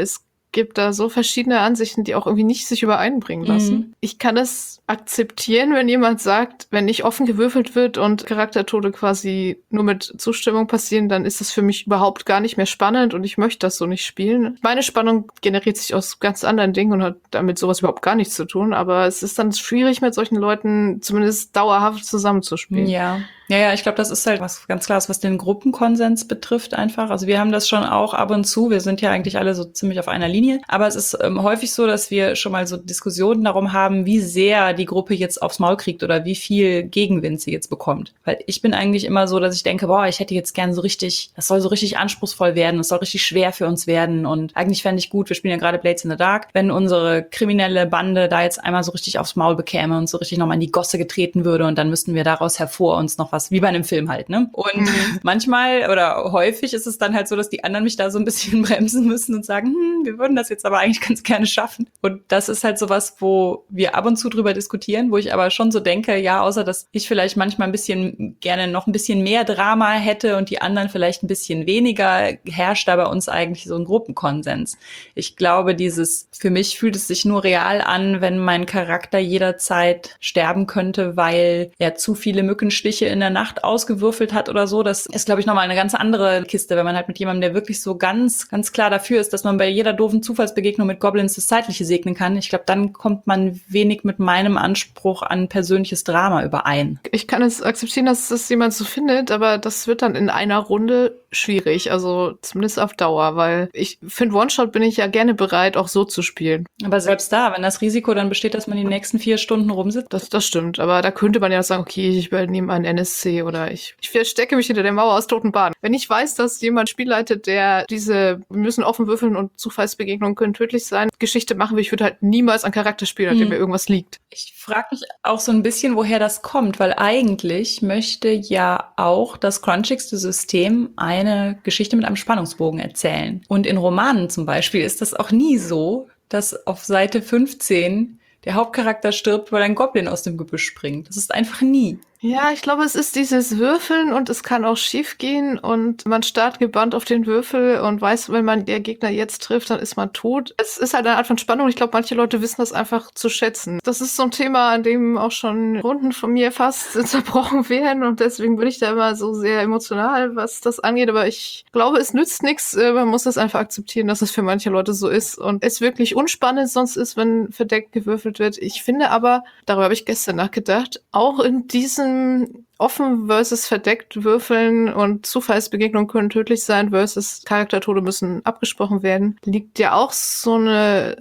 gibt da so verschiedene Ansichten, die auch irgendwie nicht sich übereinbringen lassen. Ich kann es akzeptieren, wenn jemand sagt, wenn nicht offen gewürfelt wird und Charaktertode quasi nur mit Zustimmung passieren, dann ist das für mich überhaupt gar nicht mehr spannend und ich möchte das so nicht spielen. Meine Spannung generiert sich aus ganz anderen Dingen und hat damit sowas überhaupt gar nichts zu tun, aber es ist dann schwierig, mit solchen Leuten zumindest dauerhaft zusammenzuspielen. Ja, ich glaube, das ist halt was ganz Klares, was den Gruppenkonsens betrifft einfach. Also wir haben das schon auch ab und zu. Wir sind ja eigentlich alle so ziemlich auf einer Linie. Aber es ist häufig so, dass wir schon mal so Diskussionen darum haben, wie sehr die Gruppe jetzt aufs Maul kriegt oder wie viel Gegenwind sie jetzt bekommt. Weil ich bin eigentlich immer so, dass ich denke, boah, ich hätte jetzt gern das soll so richtig anspruchsvoll werden, es soll richtig schwer für uns werden. Und eigentlich fände ich gut, wir spielen ja gerade Blades in the Dark, wenn unsere kriminelle Bande da jetzt einmal so richtig aufs Maul bekäme und so richtig nochmal in die Gosse getreten würde und dann müssten wir daraus hervor uns noch was, wie bei einem Film halt, ne? Und manchmal oder häufig ist es dann halt so, dass die anderen mich da so ein bisschen bremsen müssen und sagen, wir würden das jetzt aber eigentlich ganz gerne schaffen. Und das ist halt sowas, wo wir ab und zu drüber diskutieren, wo ich aber schon so denke, ja, außer dass ich vielleicht manchmal ein bisschen gerne noch ein bisschen mehr Drama hätte und die anderen vielleicht ein bisschen weniger, herrscht da bei uns eigentlich so ein Gruppenkonsens. Ich glaube, für mich fühlt es sich nur real an, wenn mein Charakter jederzeit sterben könnte, weil er zu viele Mückenstiche in der Nacht ausgewürfelt hat oder so. Das ist, glaube ich, nochmal eine ganz andere Kiste, wenn man halt mit jemandem, der wirklich so ganz, ganz klar dafür ist, dass man bei jeder doofen Zufallsbegegnung mit Goblins das Zeitliche segnen kann. Ich glaube, dann kommt man wenig mit meinem Anspruch an persönliches Drama überein. Ich kann es akzeptieren, dass das jemand so findet, aber das wird dann in einer Runde schwierig, also zumindest auf Dauer, weil für einen One-Shot bin ich ja gerne bereit, auch so zu spielen. Aber selbst da, wenn das Risiko dann besteht, dass man die nächsten 4 Stunden rumsitzt. Das stimmt, aber da könnte man ja sagen, okay, ich übernehme einen NSC oder ich verstecke mich hinter der Mauer aus toten Bahnen. Wenn ich weiß, dass jemand Spiel leitet, der wir müssen offen würfeln und Zufallsbegegnungen können tödlich sein, Geschichte machen will, ich würde halt niemals einen Charakter spielen, an dem mir irgendwas liegt. Ich frage mich auch so ein bisschen, woher das kommt, weil eigentlich möchte ja auch das crunchigste System eine Geschichte mit einem Spannungsbogen erzählen. Und in Romanen zum Beispiel ist das auch nie so, dass auf Seite 15 der Hauptcharakter stirbt, weil ein Goblin aus dem Gebüsch springt. Das ist einfach nie. Ja, ich glaube, es ist dieses Würfeln und es kann auch schief gehen und man starrt gebannt auf den Würfel und weiß, wenn man der Gegner jetzt trifft, dann ist man tot. Es ist halt eine Art von Spannung. Ich glaube, manche Leute wissen das einfach zu schätzen. Das ist so ein Thema, an dem auch schon Runden von mir fast zerbrochen werden und deswegen bin ich da immer so sehr emotional, was das angeht. Aber ich glaube, es nützt nichts. Man muss das einfach akzeptieren, dass es für manche Leute so ist und es wirklich unspannend sonst ist, wenn verdeckt gewürfelt wird. Ich finde aber, darüber habe ich gestern nachgedacht, auch in diesem offen versus verdeckt würfeln und Zufallsbegegnungen können tödlich sein versus Charaktertode müssen abgesprochen werden, liegt ja auch so eine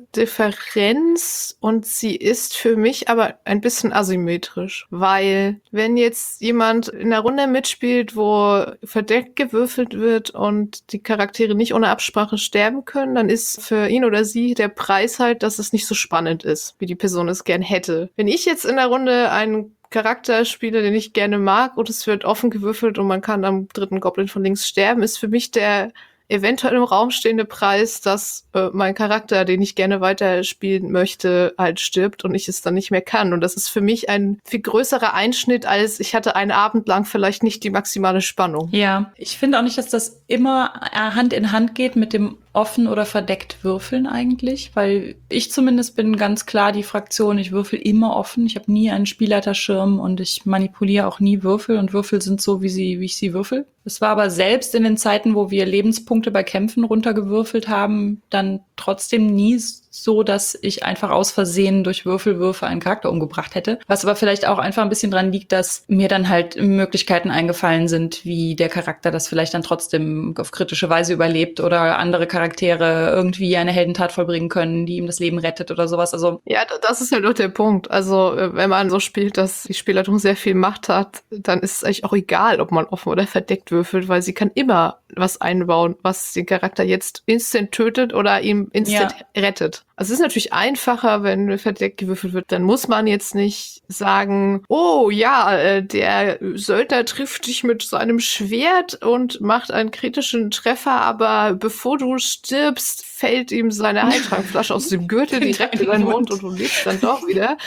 Differenz und sie ist für mich aber ein bisschen asymmetrisch, weil wenn jetzt jemand in der Runde mitspielt, wo verdeckt gewürfelt wird und die Charaktere nicht ohne Absprache sterben können, dann ist für ihn oder sie der Preis halt, dass es nicht so spannend ist, wie die Person es gern hätte. Wenn ich jetzt in der Runde einen Charakter spiele, den ich gerne mag und es wird offen gewürfelt und man kann am dritten Goblin von links sterben, ist für mich der eventuell im Raum stehende Preis, dass mein Charakter, den ich gerne weiterspielen möchte, halt stirbt und ich es dann nicht mehr kann. Und das ist für mich ein viel größerer Einschnitt, als ich hatte einen Abend lang vielleicht nicht die maximale Spannung. Ja, ich finde auch nicht, dass das immer Hand in Hand geht mit dem offen oder verdeckt würfeln eigentlich, weil ich zumindest bin ganz klar die Fraktion, ich würfel immer offen. Ich habe nie einen Spielleiterschirm und ich manipuliere auch nie Würfel und Würfel sind so, wie ich sie würfel. Es war aber selbst in den Zeiten, wo wir Lebenspunkte bei Kämpfen runtergewürfelt haben, dann trotzdem nie so, dass ich einfach aus Versehen durch Würfelwürfe einen Charakter umgebracht hätte. Was aber vielleicht auch einfach ein bisschen dran liegt, dass mir dann halt Möglichkeiten eingefallen sind, wie der Charakter das vielleicht dann trotzdem auf kritische Weise überlebt oder andere Charaktere irgendwie eine Heldentat vollbringen können, die ihm das Leben rettet oder sowas. Also ja, das ist ja doch der Punkt. Also wenn man so spielt, dass die Spielleitung sehr viel Macht hat, dann ist es eigentlich auch egal, ob man offen oder verdeckt würfelt, weil sie kann immer was einbauen, was den Charakter jetzt instant tötet oder ihm instant rettet. Also es ist natürlich einfacher, wenn verdeckt gewürfelt wird. Dann muss man jetzt nicht sagen, oh ja, der Söldner trifft dich mit seinem Schwert und macht einen kritischen Treffer, aber bevor du stirbst, fällt ihm seine Heiltrankflasche aus dem Gürtel direkt in deinen Mund und du lebst dann doch wieder.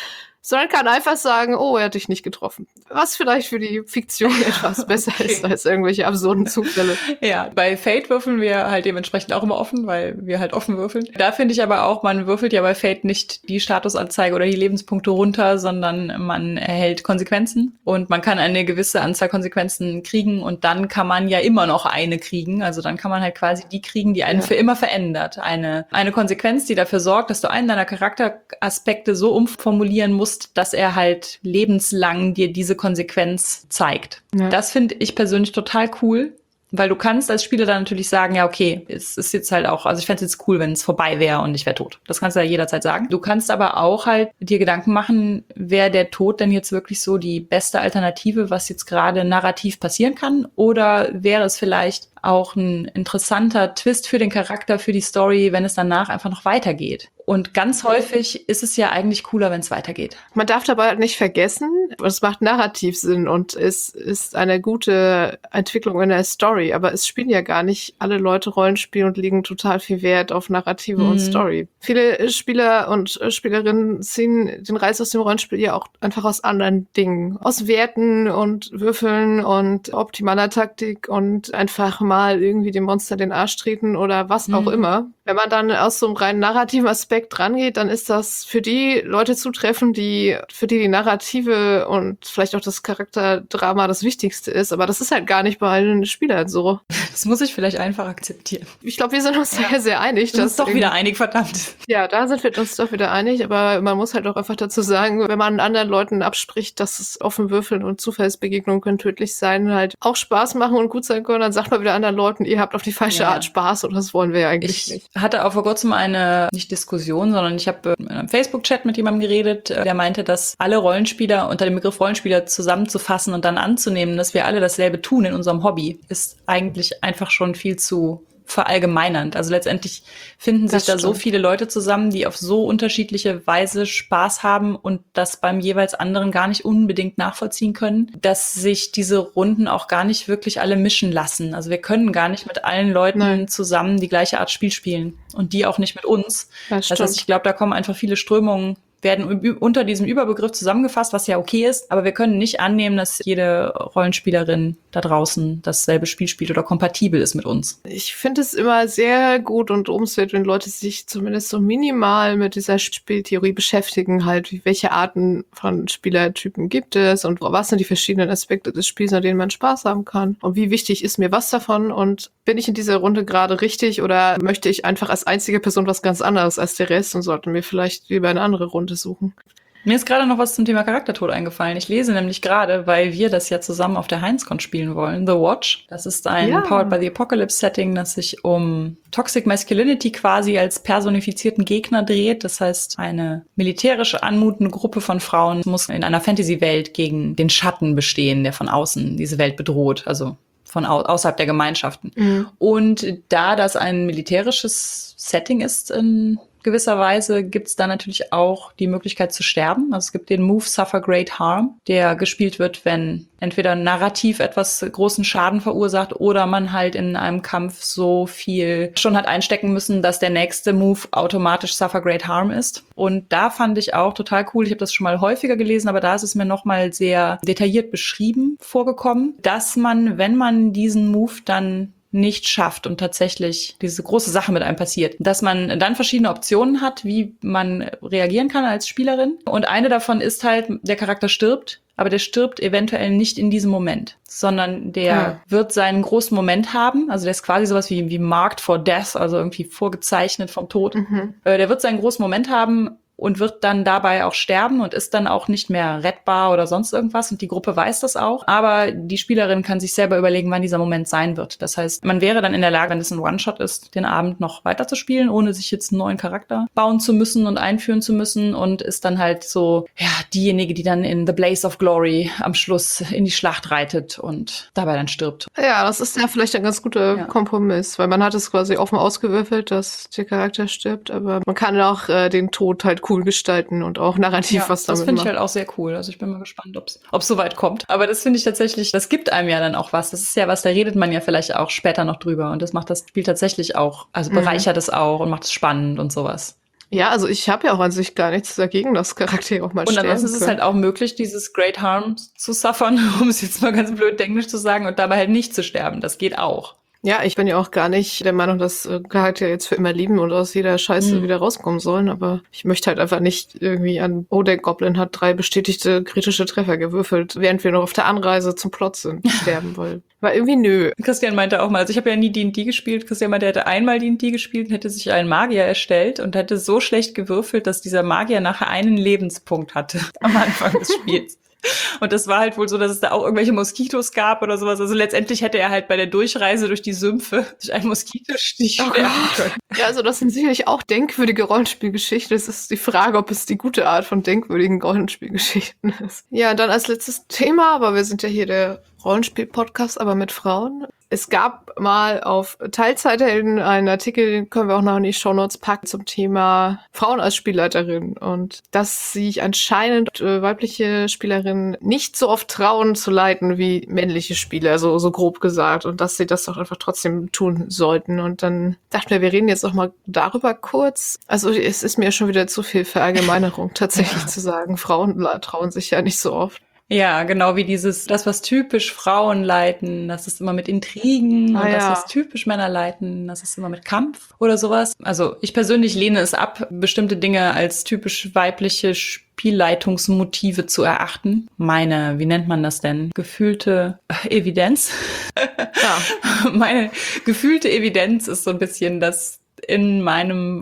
sondern kann einfach sagen, oh, er hat dich nicht getroffen. Was vielleicht für die Fiktion etwas besser ist als irgendwelche absurden Zufälle. Ja, bei Fate würfeln wir halt dementsprechend auch immer offen, weil wir halt offen würfeln. Da finde ich aber auch, man würfelt ja bei Fate nicht die Statusanzeige oder die Lebenspunkte runter, sondern man erhält Konsequenzen und man kann eine gewisse Anzahl Konsequenzen kriegen und dann kann man ja immer noch eine kriegen. Also dann kann man halt quasi die kriegen, die einen für immer verändert. Eine Konsequenz, die dafür sorgt, dass du einen deiner Charakteraspekte so umformulieren musst, dass er halt lebenslang dir diese Konsequenz zeigt. Ja. Das finde ich persönlich total cool. Weil du kannst als Spieler dann natürlich sagen, ja, okay, es ist jetzt halt auch, also ich fände es jetzt cool, wenn es vorbei wäre und ich wäre tot. Das kannst du ja jederzeit sagen. Du kannst aber auch halt dir Gedanken machen, wäre der Tod denn jetzt wirklich so die beste Alternative, was jetzt gerade narrativ passieren kann? Oder wäre es vielleicht auch ein interessanter Twist für den Charakter, für die Story, wenn es danach einfach noch weitergeht? Und ganz häufig ist es ja eigentlich cooler, wenn es weitergeht. Man darf dabei nicht vergessen, es macht narrativ Sinn und es ist eine gute Entwicklung in der Story, aber es spielen ja gar nicht alle Leute Rollenspiel und legen total viel Wert auf Narrative und Story. Viele Spieler und Spielerinnen ziehen den Reiz aus dem Rollenspiel ja auch einfach aus anderen Dingen. Aus Werten und Würfeln und optimaler Taktik und einfach mal irgendwie dem Monster den Arsch treten oder was auch immer. Wenn man dann aus so einem rein narrativen Aspekt rangeht, dann ist das für die Leute zutreffend, für die Narrative und vielleicht auch das Charakterdrama das Wichtigste ist. Aber das ist halt gar nicht bei allen Spielern so. Das muss ich vielleicht einfach akzeptieren. Ich glaube, wir sind uns sehr, sehr einig. Wir sind uns doch wieder einig, verdammt. Ja, da sind wir uns doch wieder einig. Aber man muss halt auch einfach dazu sagen, wenn man anderen Leuten abspricht, dass es offen würfeln und Zufallsbegegnungen können tödlich sein, halt auch Spaß machen und gut sein können, dann sagt man wieder anderen Leuten, ihr habt auf die falsche Art Spaß und das wollen wir ja eigentlich nicht. Ich hatte auch vor kurzem eine, nicht Diskussion, sondern ich habe in einem Facebook-Chat mit jemandem geredet, der meinte, dass alle Rollenspieler unter dem Begriff Rollenspieler zusammenzufassen und dann anzunehmen, dass wir alle dasselbe tun in unserem Hobby, ist eigentlich einfach schon viel zu verallgemeinernd. Also letztendlich finden sich da so viele Leute zusammen, die auf so unterschiedliche Weise Spaß haben und das beim jeweils anderen gar nicht unbedingt nachvollziehen können, dass sich diese Runden auch gar nicht wirklich alle mischen lassen. Also wir können gar nicht mit allen Leuten zusammen die gleiche Art Spiel spielen und die auch nicht mit uns. Das heißt, ich glaube, da kommen einfach viele Strömungen, werden unter diesem Überbegriff zusammengefasst, was ja okay ist, aber wir können nicht annehmen, dass jede Rollenspielerin da draußen dasselbe Spiel spielt oder kompatibel ist mit uns. Ich finde es immer sehr gut und lobenswert, wenn Leute sich zumindest so minimal mit dieser Spieltheorie beschäftigen, halt, welche Arten von Spielertypen gibt es und was sind die verschiedenen Aspekte des Spiels, an denen man Spaß haben kann und wie wichtig ist mir was davon und bin ich in dieser Runde gerade richtig oder möchte ich einfach als einzige Person was ganz anderes als der Rest und sollte mir vielleicht lieber eine andere Runde suchen. Mir ist gerade noch was zum Thema Charaktertod eingefallen. Ich lese nämlich gerade, weil wir das ja zusammen auf der Heinzcon spielen wollen, The Watch. Das ist ein Powered by the Apocalypse Setting, das sich um Toxic Masculinity quasi als personifizierten Gegner dreht. Das heißt, eine militärisch anmutende Gruppe von Frauen muss in einer Fantasy-Welt gegen den Schatten bestehen, der von außen diese Welt bedroht. Also von außerhalb der Gemeinschaften. Und da das ein militärisches Setting ist in gewisser Weise, gibt es da natürlich auch die Möglichkeit zu sterben. Also es gibt den Move Suffer Great Harm, der gespielt wird, wenn entweder narrativ etwas großen Schaden verursacht oder man halt in einem Kampf so viel schon hat einstecken müssen, dass der nächste Move automatisch Suffer Great Harm ist. Und da fand ich auch total cool, ich habe das schon mal häufiger gelesen, aber da ist es mir nochmal sehr detailliert beschrieben vorgekommen, dass man, wenn man diesen Move dann nicht schafft und tatsächlich diese große Sache mit einem passiert, dass man dann verschiedene Optionen hat, wie man reagieren kann als Spielerin. Und eine davon ist halt, der Charakter stirbt, aber der stirbt eventuell nicht in diesem Moment, sondern der wird seinen großen Moment haben. Also der ist quasi sowas wie marked for death, also irgendwie vorgezeichnet vom Tod. Der wird seinen großen Moment haben und wird dann dabei auch sterben und ist dann auch nicht mehr rettbar oder sonst irgendwas. Und die Gruppe weiß das auch. Aber die Spielerin kann sich selber überlegen, wann dieser Moment sein wird. Das heißt, man wäre dann in der Lage, wenn es ein One-Shot ist, den Abend noch weiter zu spielen, ohne sich jetzt einen neuen Charakter bauen zu müssen und einführen zu müssen. Und ist dann halt so, ja, diejenige, die dann in The Blaze of Glory am Schluss in die Schlacht reitet und dabei dann stirbt. Ja, das ist ja vielleicht ein ganz guter Kompromiss, weil man hat es quasi offen ausgewürfelt, dass der Charakter stirbt, aber man kann auch den Tod halt cool gestalten und auch narrativ was damit machen. Das finde ich halt auch sehr cool. Also ich bin mal gespannt, ob es so weit kommt. Aber das finde ich tatsächlich, das gibt einem ja dann auch was. Das ist ja was, da redet man ja vielleicht auch später noch drüber. Und das macht das Spiel tatsächlich auch, also bereichert es auch und macht es spannend und sowas. Ja, also ich habe ja auch an sich gar nichts dagegen, dass Charaktere auch mal Und sterben ansonsten ist es können. halt auch möglich, dieses Great Harm zu suffern, um es jetzt mal ganz blöd englisch zu sagen, und dabei halt nicht zu sterben. Das geht auch. Ja, ich bin ja auch gar nicht der Meinung, dass Charaktere jetzt für immer lieben und aus jeder Scheiße Hm. wieder rauskommen sollen, aber ich möchte halt einfach nicht irgendwie an, oh, der Goblin hat 3 bestätigte kritische Treffer gewürfelt, während wir noch auf der Anreise zum Plot sind, sterben, weil irgendwie nö. Christian meinte auch mal, also ich habe ja nie D&D gespielt, Christian meinte, er hätte einmal D&D gespielt und hätte sich einen Magier erstellt und hätte so schlecht gewürfelt, dass dieser Magier nachher einen Lebenspunkt hatte am Anfang des Spiels. Und das war halt wohl so, dass es da auch irgendwelche Moskitos gab oder sowas. Also letztendlich hätte er halt bei der Durchreise durch die Sümpfe durch einen Moskitostich Oh sterben Gott. können. Ja, also das sind sicherlich auch denkwürdige Rollenspielgeschichten. Es ist die Frage, ob es die gute Art von denkwürdigen Rollenspielgeschichten ist. Ja, dann als letztes Thema, aber wir sind ja hier der Rollenspiel-Podcast, aber mit Frauen. Es gab mal auf Teilzeithelden einen Artikel, den können wir auch noch in die Shownotes packen, zum Thema Frauen als Spielleiterin und dass sich anscheinend weibliche Spielerinnen nicht so oft trauen zu leiten wie männliche Spieler, so grob gesagt, und dass sie das doch einfach trotzdem tun sollten. Und dann dachten wir reden jetzt noch mal darüber kurz. Also es ist mir schon wieder zu viel Verallgemeinerung tatsächlich zu sagen. Frauen trauen sich ja nicht so oft. Ja, genau wie das, was typisch Frauen leiten, das ist immer mit Intrigen und das, was typisch Männer leiten, das ist immer mit Kampf oder sowas. Also ich persönlich lehne es ab, bestimmte Dinge als typisch weibliche Spielleitungsmotive zu erachten. Meine, wie nennt man das denn? Gefühlte Evidenz. Ja. Meine gefühlte Evidenz ist so ein bisschen, dass in meinem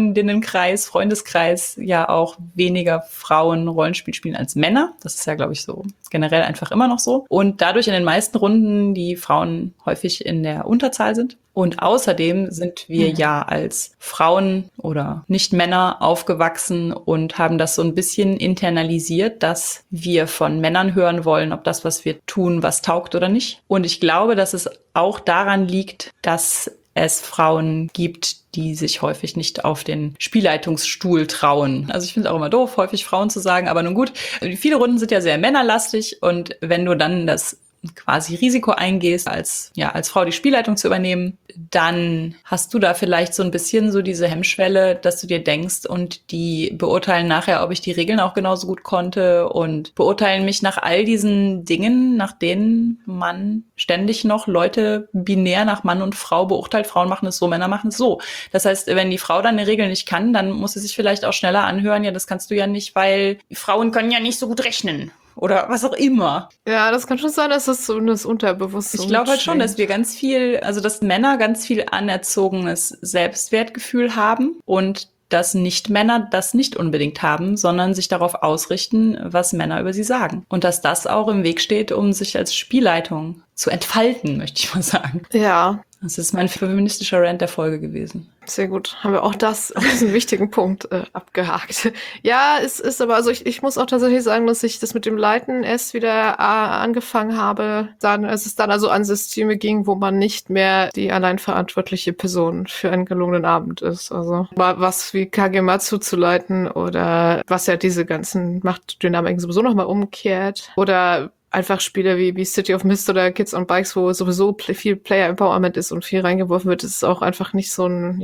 Freundeskreis ja auch weniger Frauen Rollenspiel spielen als Männer. Das ist ja, glaube ich, so generell einfach immer noch so. Und dadurch in den meisten Runden die Frauen häufig in der Unterzahl sind. Und außerdem sind wir ja als Frauen oder Nicht-Männer aufgewachsen und haben das so ein bisschen internalisiert, dass wir von Männern hören wollen, ob das, was wir tun, was taugt oder nicht. Und ich glaube, dass es auch daran liegt, dass es Frauen gibt, die sich häufig nicht auf den Spielleitungsstuhl trauen. Also ich finde es auch immer doof, häufig Frauen zu sagen, aber nun gut, viele Runden sind ja sehr männerlastig und wenn du dann das quasi Risiko eingehst, als Frau die Spielleitung zu übernehmen, dann hast du da vielleicht so ein bisschen so diese Hemmschwelle, dass du dir denkst, und die beurteilen nachher, ob ich die Regeln auch genauso gut konnte und beurteilen mich nach all diesen Dingen, nach denen man ständig noch Leute binär nach Mann und Frau beurteilt. Frauen machen es so, Männer machen es so. Das heißt, wenn die Frau dann eine Regel nicht kann, dann muss sie sich vielleicht auch schneller anhören, ja, das kannst du ja nicht, weil Frauen können ja nicht so gut rechnen. Oder was auch immer. Ja, das kann schon sein, dass das so das Unterbewusstsein. Ich glaube halt schon, dass wir ganz viel, also dass Männer ganz viel anerzogenes Selbstwertgefühl haben und dass Nicht-Männer das nicht unbedingt haben, sondern sich darauf ausrichten, was Männer über sie sagen. Und dass das auch im Weg steht, um sich als Spielleitung zu entfalten, möchte ich mal sagen. Ja. Das ist mein feministischer Rant der Folge gewesen. Sehr gut. Haben wir auch diesen wichtigen Punkt abgehakt. Ja, es ist aber, also ich muss auch tatsächlich sagen, dass ich das mit dem Leiten erst wieder angefangen habe, als es dann also an Systeme ging, wo man nicht mehr die allein verantwortliche Person für einen gelungenen Abend ist. Also was wie Kagematsu zu leiten oder was ja diese ganzen Machtdynamiken sowieso nochmal umkehrt oder einfach Spiele wie City of Mist oder Kids on Bikes, wo sowieso viel Player Empowerment ist und viel reingeworfen wird, ist auch einfach nicht so ein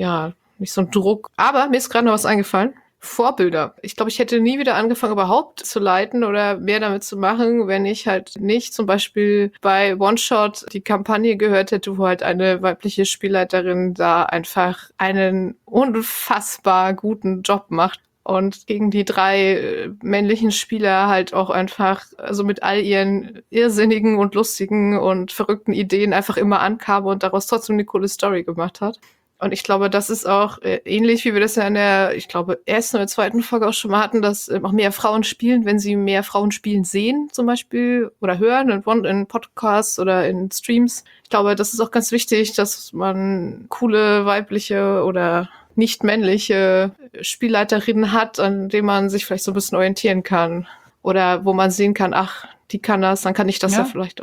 Druck. Aber mir ist gerade noch was eingefallen. Vorbilder. Ich glaube, ich hätte nie wieder angefangen, überhaupt zu leiten oder mehr damit zu machen, wenn ich halt nicht zum Beispiel bei One-Shot die Kampagne gehört hätte, wo halt eine weibliche Spielleiterin da einfach einen unfassbar guten Job macht. Und gegen die 3 männlichen Spieler halt auch einfach, also mit all ihren irrsinnigen und lustigen und verrückten Ideen einfach immer ankam und daraus trotzdem eine coole Story gemacht hat. Und ich glaube, das ist auch ähnlich, wie wir das ja in der, ich glaube, ersten oder zweiten Folge auch schon mal hatten, dass auch mehr Frauen spielen, wenn sie mehr Frauen spielen sehen zum Beispiel oder hören in Podcasts oder in Streams. Ich glaube, das ist auch ganz wichtig, dass man coole weibliche oder nicht männliche Spielleiterinnen hat, an denen man sich vielleicht so ein bisschen orientieren kann. Oder wo man sehen kann, ach, die kann das, dann kann ich das ja vielleicht auch.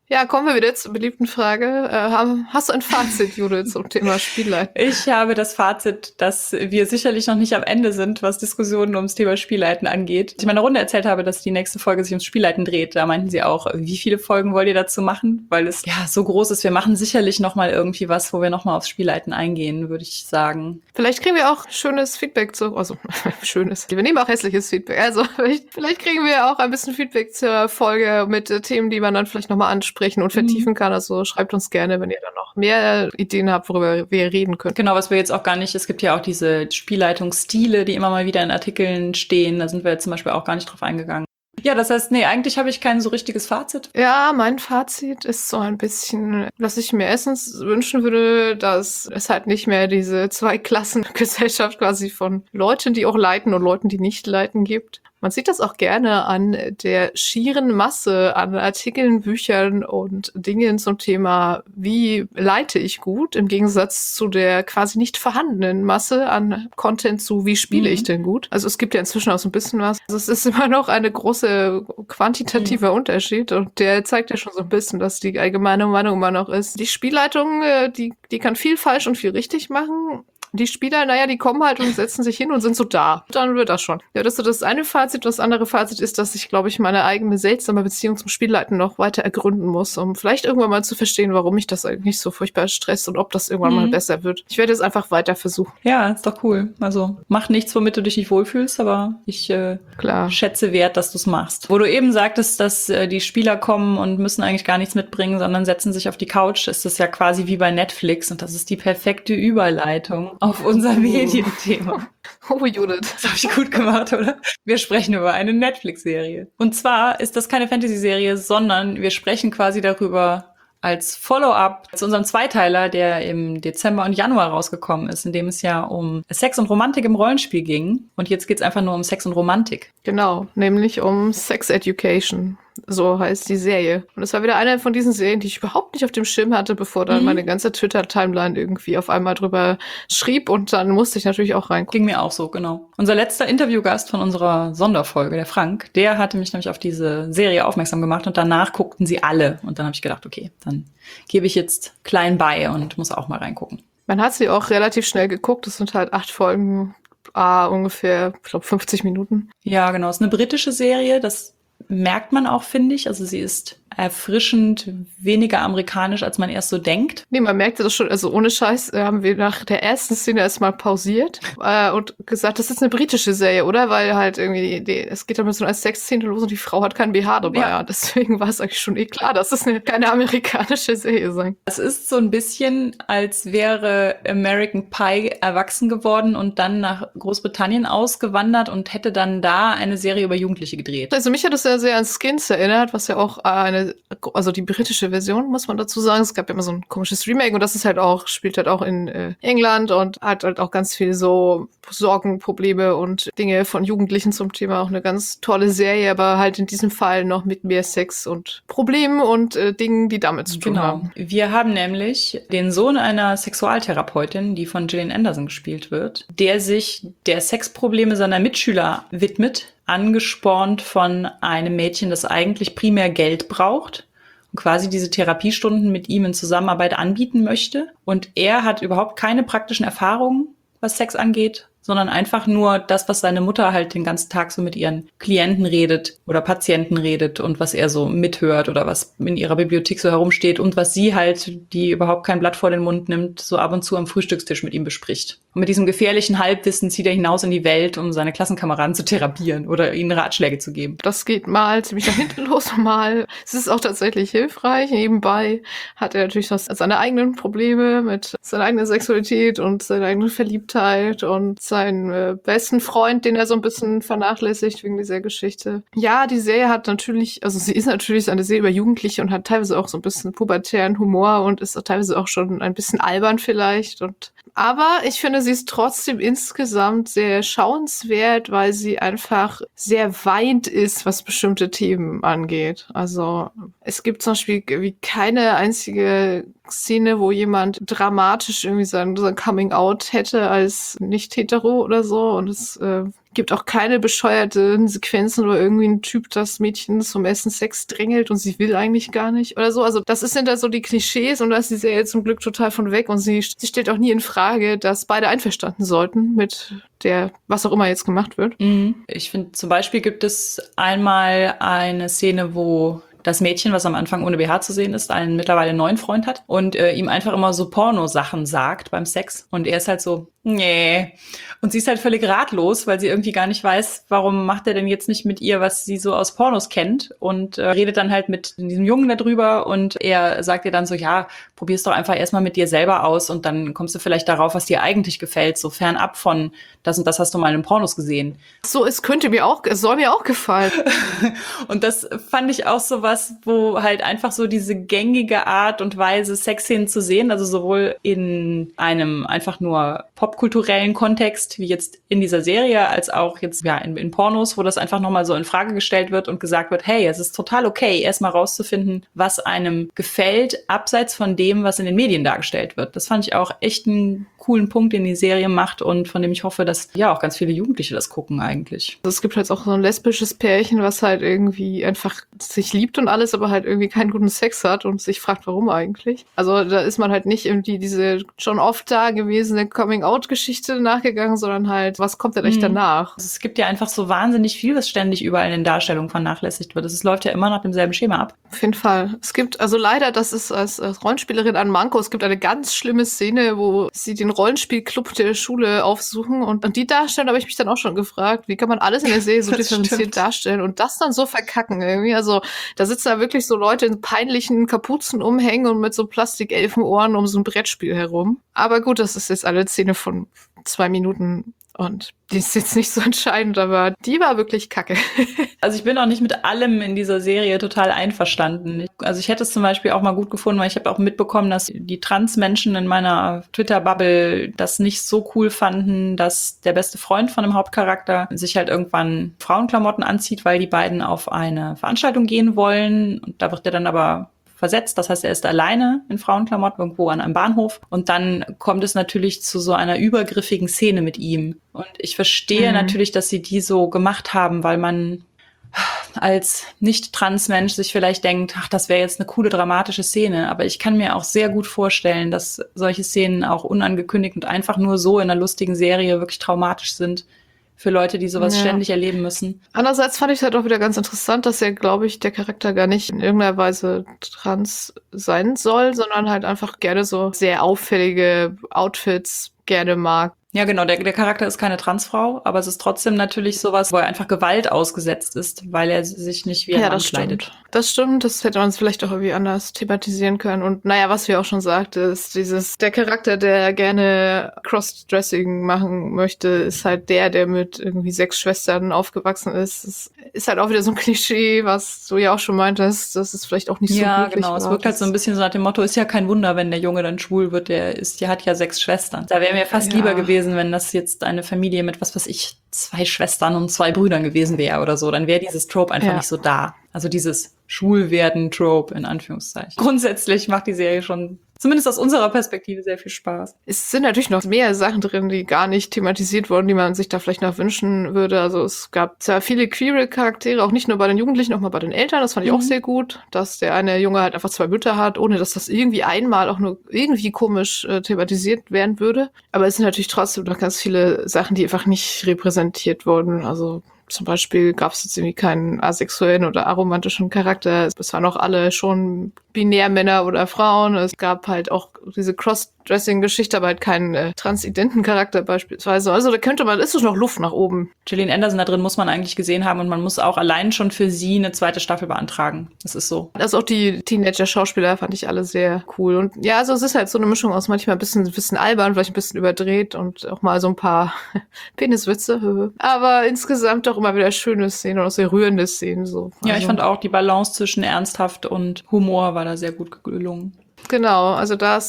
Ja, kommen wir wieder zur beliebten Frage. Hast du ein Fazit, Judith, zum Thema Spielleiten? Ich habe das Fazit, dass wir sicherlich noch nicht am Ende sind, was Diskussionen ums Thema Spielleiten angeht. Als ich meiner Runde erzählt habe, dass die nächste Folge sich ums Spielleiten dreht, da meinten sie auch, wie viele Folgen wollt ihr dazu machen? Weil es ja so groß ist. Wir machen sicherlich noch mal irgendwie was, wo wir noch mal aufs Spielleiten eingehen, würde ich sagen. Vielleicht kriegen wir auch schönes Feedback schönes. Wir nehmen auch hässliches Feedback. Also vielleicht kriegen wir auch ein bisschen Feedback zur Folge mit Themen, die man dann vielleicht nochmal ansprechen und vertiefen kann. Also schreibt uns gerne, wenn ihr dann noch mehr Ideen habt, worüber wir reden können. Genau, was wir jetzt auch gar nicht, es gibt ja auch diese Spielleitungsstile, die immer mal wieder in Artikeln stehen. Da sind wir jetzt zum Beispiel auch gar nicht drauf eingegangen. Ja, das heißt, nee, eigentlich habe ich kein so richtiges Fazit. Ja, mein Fazit ist so ein bisschen, dass ich mir erstens wünschen würde, dass es halt nicht mehr diese Zweiklassengesellschaft quasi von Leuten, die auch leiten und Leuten, die nicht leiten gibt. Man sieht das auch gerne an der schieren Masse an Artikeln, Büchern und Dingen zum Thema, wie leite ich gut, im Gegensatz zu der quasi nicht vorhandenen Masse an Content zu, wie spiele ich denn gut. Also es gibt ja inzwischen auch so ein bisschen was. Also es ist immer noch eine große quantitativer Unterschied und der zeigt ja schon so ein bisschen, dass die allgemeine Meinung immer noch ist. Die Spielleitung, die kann viel falsch und viel richtig machen. Die Spieler, naja, die kommen halt und setzen sich hin und sind so da. Dann wird das schon. Ja, das ist so das eine Fazit. Das andere Fazit ist, dass ich, glaube ich, meine eigene seltsame Beziehung zum Spielleiten noch weiter ergründen muss, um vielleicht irgendwann mal zu verstehen, warum mich das eigentlich so furchtbar stresst und ob das irgendwann mal besser wird. Ich werde es einfach weiter versuchen. Ja, ist doch cool. Also mach nichts, womit du dich nicht wohlfühlst, aber ich schätze wert, dass du es machst. Wo du eben sagtest, dass die Spieler kommen und müssen eigentlich gar nichts mitbringen, sondern setzen sich auf die Couch, ist das ja quasi wie bei Netflix und das ist die perfekte Überleitung auf unser Medienthema. Oh, Judith. Das habe ich gut gemacht, oder? Wir sprechen über eine Netflix-Serie. Und zwar ist das keine Fantasy-Serie, sondern wir sprechen quasi darüber als Follow-up zu unserem Zweiteiler, der im Dezember und Januar rausgekommen ist, in dem es ja um Sex und Romantik im Rollenspiel ging. Und jetzt geht's einfach nur um Sex und Romantik. Genau, nämlich um Sex Education. So heißt die Serie. Und es war wieder eine von diesen Serien, die ich überhaupt nicht auf dem Schirm hatte, bevor dann meine ganze Twitter-Timeline irgendwie auf einmal drüber schrieb. Und dann musste ich natürlich auch reingucken. Ging mir auch so, genau. Unser letzter Interviewgast von unserer Sonderfolge, der Frank, der hatte mich nämlich auf diese Serie aufmerksam gemacht und danach guckten sie alle. Und dann habe ich gedacht, okay, dann gebe ich jetzt klein bei und muss auch mal reingucken. Man hat sie auch relativ schnell geguckt. Es sind halt 8 Folgen, ungefähr, ich glaube, 50 Minuten. Ja, genau. Es ist eine britische Serie, das merkt man auch, finde ich. Also sie ist erfrischend weniger amerikanisch, als man erst so denkt. Nee, man merkte das schon, also ohne Scheiß haben wir nach der ersten Szene erstmal pausiert und gesagt, das ist eine britische Serie, oder? Weil halt irgendwie, es geht damit so als Sexszene los und die Frau hat kein BH dabei. Ja. Deswegen war es eigentlich schon klar, dass es keine amerikanische Serie sein. Es ist so ein bisschen, als wäre American Pie erwachsen geworden und dann nach Großbritannien ausgewandert und hätte dann da eine Serie über Jugendliche gedreht. Also mich hat das ja sehr an Skins erinnert, was ja auch also die britische Version, muss man dazu sagen. Es gab ja immer so ein komisches Remake und das ist halt auch, spielt halt auch in England und hat halt auch ganz viel so Sorgen, Probleme und Dinge von Jugendlichen zum Thema. Auch eine ganz tolle Serie, aber halt in diesem Fall noch mit mehr Sex und Problemen und Dingen, die damit zu tun haben. Wir haben nämlich den Sohn einer Sexualtherapeutin, die von Gillian Anderson gespielt wird, der sich der Sexprobleme seiner Mitschüler widmet, angespornt von einem Mädchen, das eigentlich primär Geld braucht und quasi diese Therapiestunden mit ihm in Zusammenarbeit anbieten möchte. Und er hat überhaupt keine praktischen Erfahrungen, was Sex angeht, sondern einfach nur das, was seine Mutter halt den ganzen Tag so mit ihren Klienten redet oder Patienten redet und was er so mithört oder was in ihrer Bibliothek so herumsteht und was sie halt, die überhaupt kein Blatt vor den Mund nimmt, so ab und zu am Frühstückstisch mit ihm bespricht. Und mit diesem gefährlichen Halbwissen zieht er hinaus in die Welt, um seine Klassenkameraden zu therapieren oder ihnen Ratschläge zu geben. Das geht mal ziemlich nach hinten los, mal. Es ist auch tatsächlich hilfreich. Nebenbei hat er natürlich noch seine eigenen Probleme mit seiner eigenen Sexualität und seiner eigenen Verliebtheit und seinen besten Freund, den er so ein bisschen vernachlässigt wegen dieser Geschichte. Ja, die Serie hat natürlich, also sie ist natürlich eine Serie über Jugendliche und hat teilweise auch so ein bisschen pubertären Humor und ist teilweise auch schon ein bisschen albern vielleicht aber ich finde, sie ist trotzdem insgesamt sehr schauenswert, weil sie einfach sehr weit ist, was bestimmte Themen angeht. Also es gibt zum Beispiel wie keine einzige Szene, wo jemand dramatisch irgendwie sein Coming-out hätte als nicht-hetero oder so. Und es gibt auch keine bescheuerten Sequenzen, wo irgendwie ein Typ das Mädchen zum ersten Sex drängelt und sie will eigentlich gar nicht oder so. Also das sind da so die Klischees und da ist die Serie zum Glück total von weg. Und sie stellt auch nie in Frage, dass beide einverstanden sollten mit der, was auch immer jetzt gemacht wird. Ich finde, zum Beispiel gibt es einmal eine Szene, wo das Mädchen, was am Anfang ohne BH zu sehen ist, einen mittlerweile neuen Freund hat und ihm einfach immer so Pornosachen sagt beim Sex. Und er ist halt so, nee. Und sie ist halt völlig ratlos, weil sie irgendwie gar nicht weiß, warum macht er denn jetzt nicht mit ihr, was sie so aus Pornos kennt. Und redet dann halt mit diesem Jungen darüber und er sagt ihr dann so, ja, probier's doch einfach erstmal mit dir selber aus und dann kommst du vielleicht darauf, was dir eigentlich gefällt, so fernab von das und das hast du mal in Pornos gesehen. So, es soll mir auch gefallen. Und das fand ich auch so was, wo halt einfach so diese gängige Art und Weise, Sexszenen zu sehen, also sowohl in einem einfach nur popkulturellen Kontext, wie jetzt in dieser Serie, als auch jetzt ja in Pornos, wo das einfach nochmal so in Frage gestellt wird und gesagt wird, hey, es ist total okay, erstmal rauszufinden, was einem gefällt, abseits von dem, was in den Medien dargestellt wird. Das fand ich auch echt einen coolen Punkt, den die Serie macht und von dem ich hoffe, dass ja auch ganz viele Jugendliche das gucken eigentlich. Es gibt halt auch so ein lesbisches Pärchen, was halt irgendwie einfach sich liebt und alles, aber halt irgendwie keinen guten Sex hat und sich fragt, warum eigentlich. Also da ist man halt nicht irgendwie diese schon oft da gewesene Coming-out-Geschichte nachgegangen, sondern halt, was kommt denn echt danach? Also es gibt ja einfach so wahnsinnig viel, was ständig überall in den Darstellungen vernachlässigt wird. Es läuft ja immer nach demselben Schema ab. Auf jeden Fall. Es gibt, also leider, das ist als Rollenspielerin ein Manko, es gibt eine ganz schlimme Szene, wo sie den Rollenspielclub der Schule aufsuchen und die Darstellung habe ich mich dann auch schon gefragt, wie kann man alles in der Serie so differenziert darstellen und das dann so verkacken irgendwie. Also da sitzen da wirklich so Leute in peinlichen Kapuzen umhängen und mit so Plastikelfenohren um so ein Brettspiel herum. Aber gut, das ist jetzt eine Szene von 2 Minuten und die ist jetzt nicht so entscheidend, aber die war wirklich kacke. Also ich bin auch nicht mit allem in dieser Serie total einverstanden. Also ich hätte es zum Beispiel auch mal gut gefunden, weil ich habe auch mitbekommen, dass die Trans-Menschen in meiner Twitter-Bubble das nicht so cool fanden, dass der beste Freund von dem Hauptcharakter sich halt irgendwann Frauenklamotten anzieht, weil die beiden auf eine Veranstaltung gehen wollen. Und da wird er dann aber versetzt. Das heißt, er ist alleine in Frauenklamotten irgendwo an einem Bahnhof. Und dann kommt es natürlich zu so einer übergriffigen Szene mit ihm. Und ich verstehe natürlich, dass sie die so gemacht haben, weil man als Nicht-Trans-Mensch sich vielleicht denkt, ach, das wäre jetzt eine coole, dramatische Szene. Aber ich kann mir auch sehr gut vorstellen, dass solche Szenen auch unangekündigt und einfach nur so in einer lustigen Serie wirklich traumatisch sind. Für Leute, die sowas ständig erleben müssen. Andererseits fand ich es halt auch wieder ganz interessant, dass ja, glaube ich, der Charakter gar nicht in irgendeiner Weise trans sein soll, sondern halt einfach gerne so sehr auffällige Outfits gerne mag. Ja, genau, der Charakter ist keine Transfrau, aber es ist trotzdem natürlich sowas, wo er einfach Gewalt ausgesetzt ist, weil er sich nicht wie ein Mann kleidet. Das stimmt, das hätte man vielleicht auch irgendwie anders thematisieren können. Und naja, was wir auch schon sagte, ist der Charakter, der gerne Crossdressing machen möchte, ist halt der mit irgendwie 6 Schwestern aufgewachsen ist. Das ist halt auch wieder so ein Klischee, was du ja auch schon meintest, das ist vielleicht auch nicht so glücklich. Ja, genau, war. Es wirkt halt so ein bisschen so nach dem Motto, ist ja kein Wunder, wenn der Junge dann schwul wird, der hat ja 6 Schwestern. Da wäre mir fast lieber gewesen, wenn das jetzt eine Familie mit, was weiß ich, 2 Schwestern und 2 Brüdern gewesen wäre oder so, dann wäre dieses Trope einfach nicht so da. Also dieses Schwulwerden-Trope in Anführungszeichen. Grundsätzlich macht die Serie schon, zumindest aus unserer Perspektive, sehr viel Spaß. Es sind natürlich noch mehr Sachen drin, die gar nicht thematisiert wurden, die man sich da vielleicht noch wünschen würde. Also es gab zwar viele queere Charaktere, auch nicht nur bei den Jugendlichen, auch mal bei den Eltern. Das fand ich auch sehr gut, dass der eine Junge halt einfach 2 Mütter hat, ohne dass das irgendwie einmal auch nur irgendwie komisch thematisiert werden würde. Aber es sind natürlich trotzdem noch ganz viele Sachen, die einfach nicht repräsentiert wurden. Also zum Beispiel gab es jetzt irgendwie keinen asexuellen oder aromantischen Charakter. Es waren auch alle schon binär Männer oder Frauen. Es gab halt auch diese Cross-Dressing-Geschichte, aber halt keinen transidenten Charakter beispielsweise. Also da ist es noch Luft nach oben. Gillian Anderson da drin muss man eigentlich gesehen haben und man muss auch allein schon für sie eine 2. Staffel beantragen. Das ist so. Also auch die Teenager-Schauspieler fand ich alle sehr cool. Und ja, also es ist halt so eine Mischung aus manchmal ein bisschen albern, vielleicht ein bisschen überdreht und auch mal so ein paar Peniswitze. Aber insgesamt auch immer wieder schöne Szenen und auch sehr rührende Szenen. So. Also, ja, ich fand auch die Balance zwischen ernsthaft und Humor war da sehr gut gelungen. Genau, also das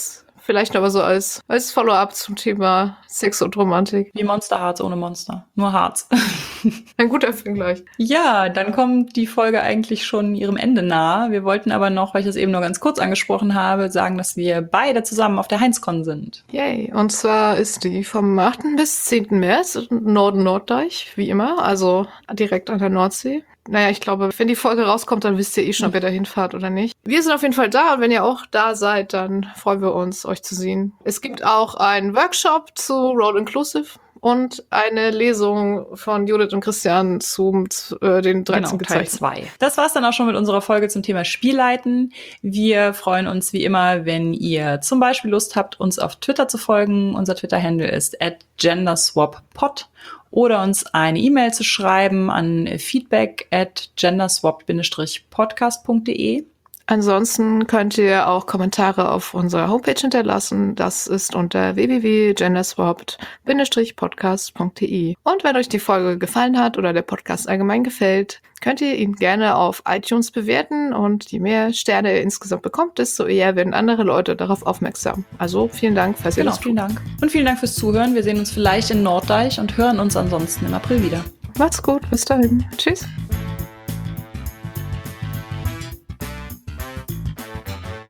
Vielleicht aber so als Follow-up zum Thema Sex und Romantik. Wie Monster Hearts ohne Monster. Nur Hearts. Ein guter Vergleich. Ja, dann kommt die Folge eigentlich schon ihrem Ende nahe. Wir wollten aber noch, weil ich das eben nur ganz kurz angesprochen habe, sagen, dass wir beide zusammen auf der Heinzcon sind. Yay. Und zwar ist die vom 8. bis 10. März Norden-Norddeich, wie immer, also direkt an der Nordsee. Naja, ich glaube, wenn die Folge rauskommt, dann wisst ihr eh schon, ob ihr da hinfahrt oder nicht. Wir sind auf jeden Fall da und wenn ihr auch da seid, dann freuen wir uns, euch zu sehen. Es gibt auch einen Workshop zu Road Inclusive und eine Lesung von Judith und Christian zu den 13 Teil Gezeichen. 2. Das war's dann auch schon mit unserer Folge zum Thema Spielleiten. Wir freuen uns wie immer, wenn ihr zum Beispiel Lust habt, uns auf Twitter zu folgen. Unser Twitter-Handle ist @genderswappod oder uns eine E-Mail zu schreiben an feedback@genderswap-podcast.de. Ansonsten könnt ihr auch Kommentare auf unserer Homepage hinterlassen. Das ist unter www.genderswapped-podcast.de. Und wenn euch die Folge gefallen hat oder der Podcast allgemein gefällt, könnt ihr ihn gerne auf iTunes bewerten. Und je mehr Sterne ihr insgesamt bekommt, desto eher werden andere Leute darauf aufmerksam. Also vielen Dank, falls ihr das tut. Vielen Dank. Und vielen Dank fürs Zuhören. Wir sehen uns vielleicht in Norddeich und hören uns ansonsten im April wieder. Macht's gut, bis dahin. Tschüss.